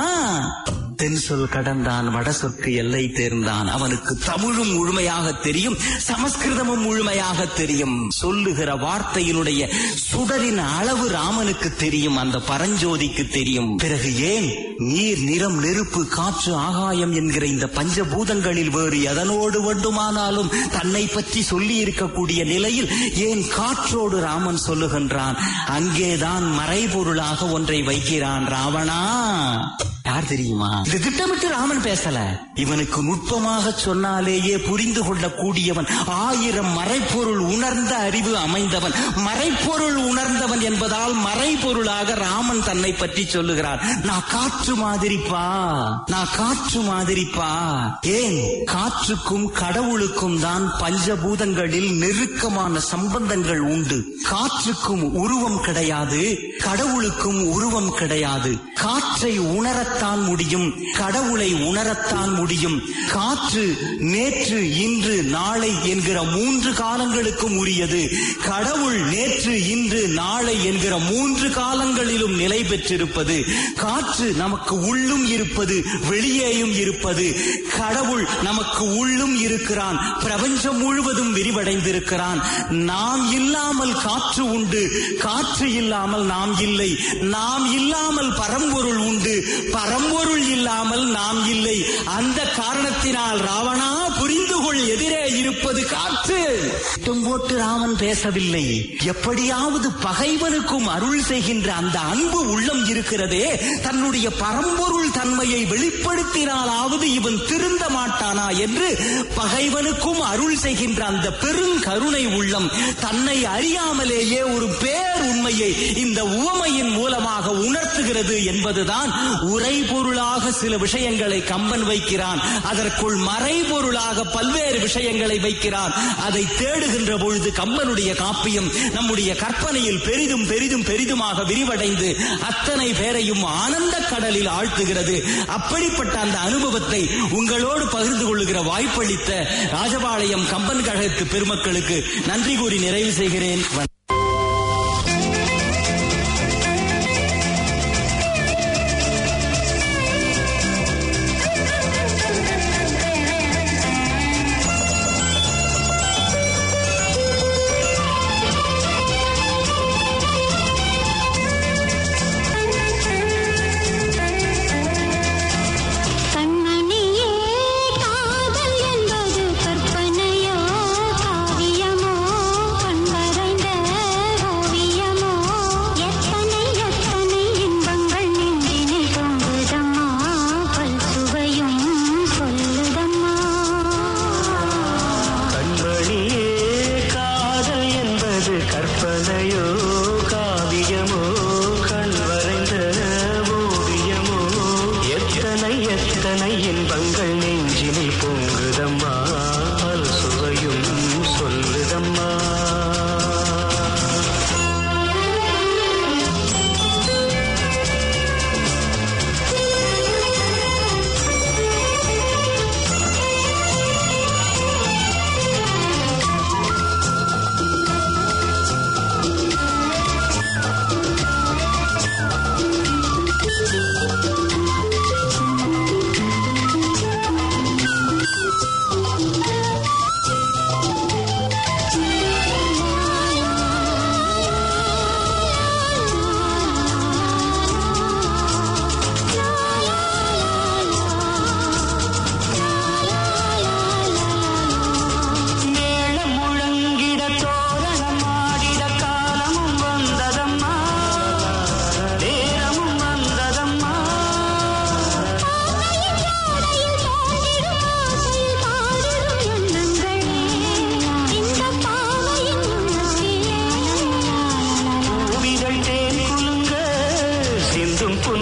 தென் சொல் கடந்தான், வட சொற்கு எல்லை தேர்ந்தான். அவனுக்கு தமிழும் முழுமையாக தெரியும், சமஸ்கிருதமும் முழுமையாக தெரியும். சொல்லுகிற வார்த்தையினுடைய சுடரின் அளவு ராமனுக்கு தெரியும், அந்த பரஞ்சோதிக்கு தெரியும். பிறகு ஏன் நீர், நிறம், நெருப்பு, காற்று, ஆகாயம் என்கிற இந்த பஞ்சபூதங்களில் வேறு எதனோடு வேண்டுமானாலும் தன்னை பற்றி சொல்லி இருக்கக்கூடிய நிலையில் ஏன் காற்றோடு ராமன் சொல்லுகின்றான்? அங்கேதான் மறைபொருளாக ஒன்றை வைக்கிறான் ராவணா. யார் தெரியுமா? இது திட்டமிட்டு ராமன் பேசல. இவனுக்கு நுட்பமாக சொன்னாலேயே புரிந்து கொள்ளக்கூடியவன், ஆயிரம் மறைப்பொருள் உணர்ந்த அறிவு அமைந்தவன், மறைப்பொருள் உணர்ந்தவன் என்பதால் மறைப்பொருளாக ராமன் தன்னை பற்றி சொல்லுகிறார். நான் காற்று மாதிரிப்பா, நான் காற்று மாதிரிப்பா. ஏன்? காற்றுக்கும் கடவுளுக்கும் தான் பஞ்சபூதங்களில் நெருக்கமான சம்பந்தங்கள் உண்டு. காற்றுக்கும் உருவம் கிடையாது, கடவுளுக்கும் உருவம் கிடையாது. காற்றை உணரத்தான் முடியும், கடவுளை உணரத்தான் முடியும். காற்று நேற்று, இன்று, நாளை என்கிற மூன்று காலங்களுக்கும் உரியது. கடவுள் நேற்று, இன்று, நாளை என்கிற மூன்று காலங்களிலும் நிலை பெற்றிருப்பது. காற்று நமக்கு உள்ளும் இருப்பது, வெளியேயும் இருப்பது. கடவுள் நமக்கு உள்ளும் இருக்கிறான், பிரபஞ்சம் முழுவதும் விரிவடைந்திருக்கிறான். நாம் இல்லாமல் காற்று உண்டு, காற்று இல்லாமல் நாம் இல்லை. நாம் இல்லாமல் பரம்பொருள் உண்டு, பரம்பொருள் இல்லாமல் நாம் இல்லை. அந்த காரணத்தினால் ராவணா புரிந்து கொள், எதிரே இருப்பது காற்று. திட்டம் போட்டு ராமன் பேசவில்லை. எப்படியாவது பகைவனுக்கும் அருள் செய்கின்ற அந்த அன்பு உள்ளம் இருக்கிறதே, தன்னுடைய பரம்பொருள் தன்மையை வெளிப்படுத்தினாலாவது இவன் திருந்த மாட்டானா என்று பகைவனுக்கும் அருள் செய்கின்ற அந்த பெருங்கருணை உள்ளம் தன்னை அறியாமலேயே ஒரு பேர் உண்மையை இந்த உவமையின் மூலமாக உணர்த்துகிறது என்பதுதான் உரைபொருளாக சில விஷயங்களை கம்பன் வைக்கிறான். அதற்குள் மறைபொருளாக பல்வேறு விஷயங்களை வைக்கிறான். அதை தேடுகின்ற பொழுது கம்பனுடைய காப்பியம் நம்முடைய கற்பனையில் பெரிதும் பெரிதும் பெரிதுமாக விரிவடைந்து அத்தனை பேரையும் ஆனந்த கடலில் ஆழ்த்துகிறது. அப்படிப்பட்ட அந்த அனுபவத்தை உங்களோடு பகிர்ந்து கொள்ளுகிற வாய்ப்பளித்த ராஜபாளையம் கம்பன் கழகத்து பெருமக்களுக்கு நன்றி கூறி நிறைவு செய்கிறேன்.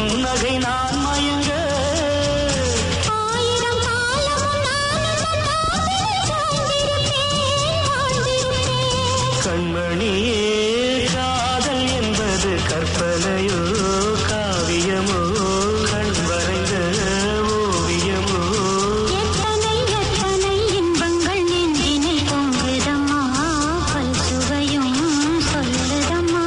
புன்னகை நான் மயங்க கண்மணியே காதல் என்பது கற்பனையோ காவியமோ கண் வரைந்த ஓவியமோ எத்தனை எத்தனை இன்பங்கள் நெஞ்சினை பொங்குதம்மா பல் சுவையும் சொல்லுதம்மா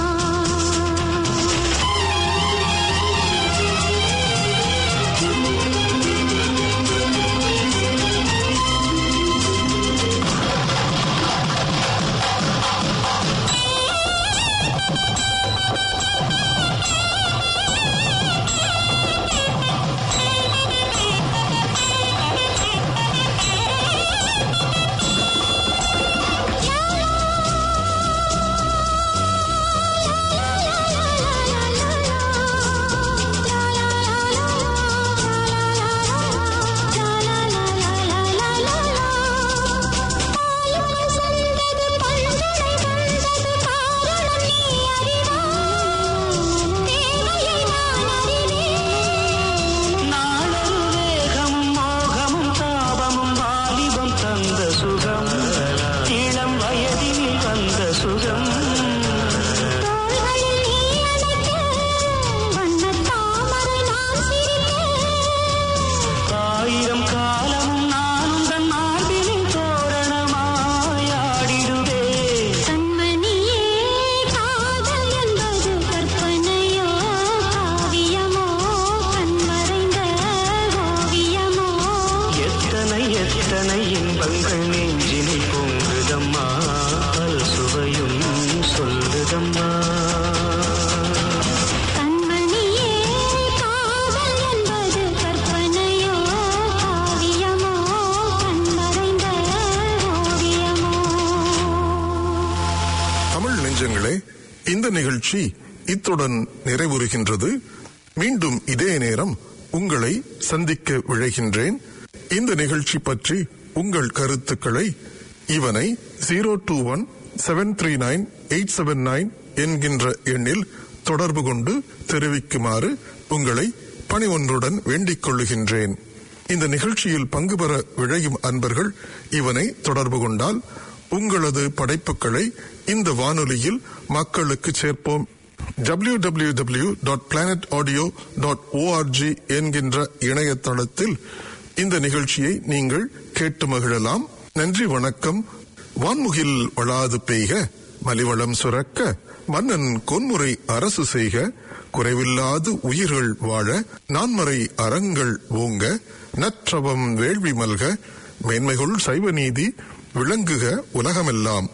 இந்த நிகழ்ச்சி இத்துடன் நிறைவுறுகின்றது. மீண்டும் இதே நேரம் உங்களை சந்திக்க விழைகின்றேன். இந்த நிகழ்ச்சி பற்றி உங்கள் கருத்துக்களை இவனை zero two one seven three nine eight seven nine என்கின்ற எண்ணில் தொடர்பு கொண்டு தெரிவிக்குமாறு உங்களை பணி ஒன்றுடன் வேண்டிக் கொள்ளுகின்றேன். இந்த நிகழ்ச்சியில் பங்கு பெற விழையும் அன்பர்கள் இவனை தொடர்பு கொண்டால் உங்களது படைப்புகளை இந்த வானொலியில் மக்களுக்கு சேர்ப்போம். W W W dot planet audio dot ORG என்கின்ற இணையதளத்தில் இந்த நிகழ்ச்சியை நீங்கள் கேட்டு மகிழலாம். நன்றி, வணக்கம். வான்முகில் வளாது பெய்க, மலிவளம் சுரக்க, மன்னன் கொன்முறை அரசு செய்க, குறைவில்லாது உயிர்கள் வாழ, நான்மறை அறங்கள் ஓங்க, நற்றவம் வேள்வி மல்க, மேன்மைகுள் சைவ நீதி விளங்குக உலகமெல்லாம்.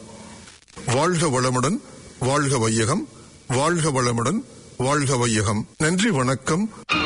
வாழ்க வளமுடன், வாழ்க வையகம், வாழ்க வளமுடன், வாழ்க வையகம். நன்றி, வணக்கம்.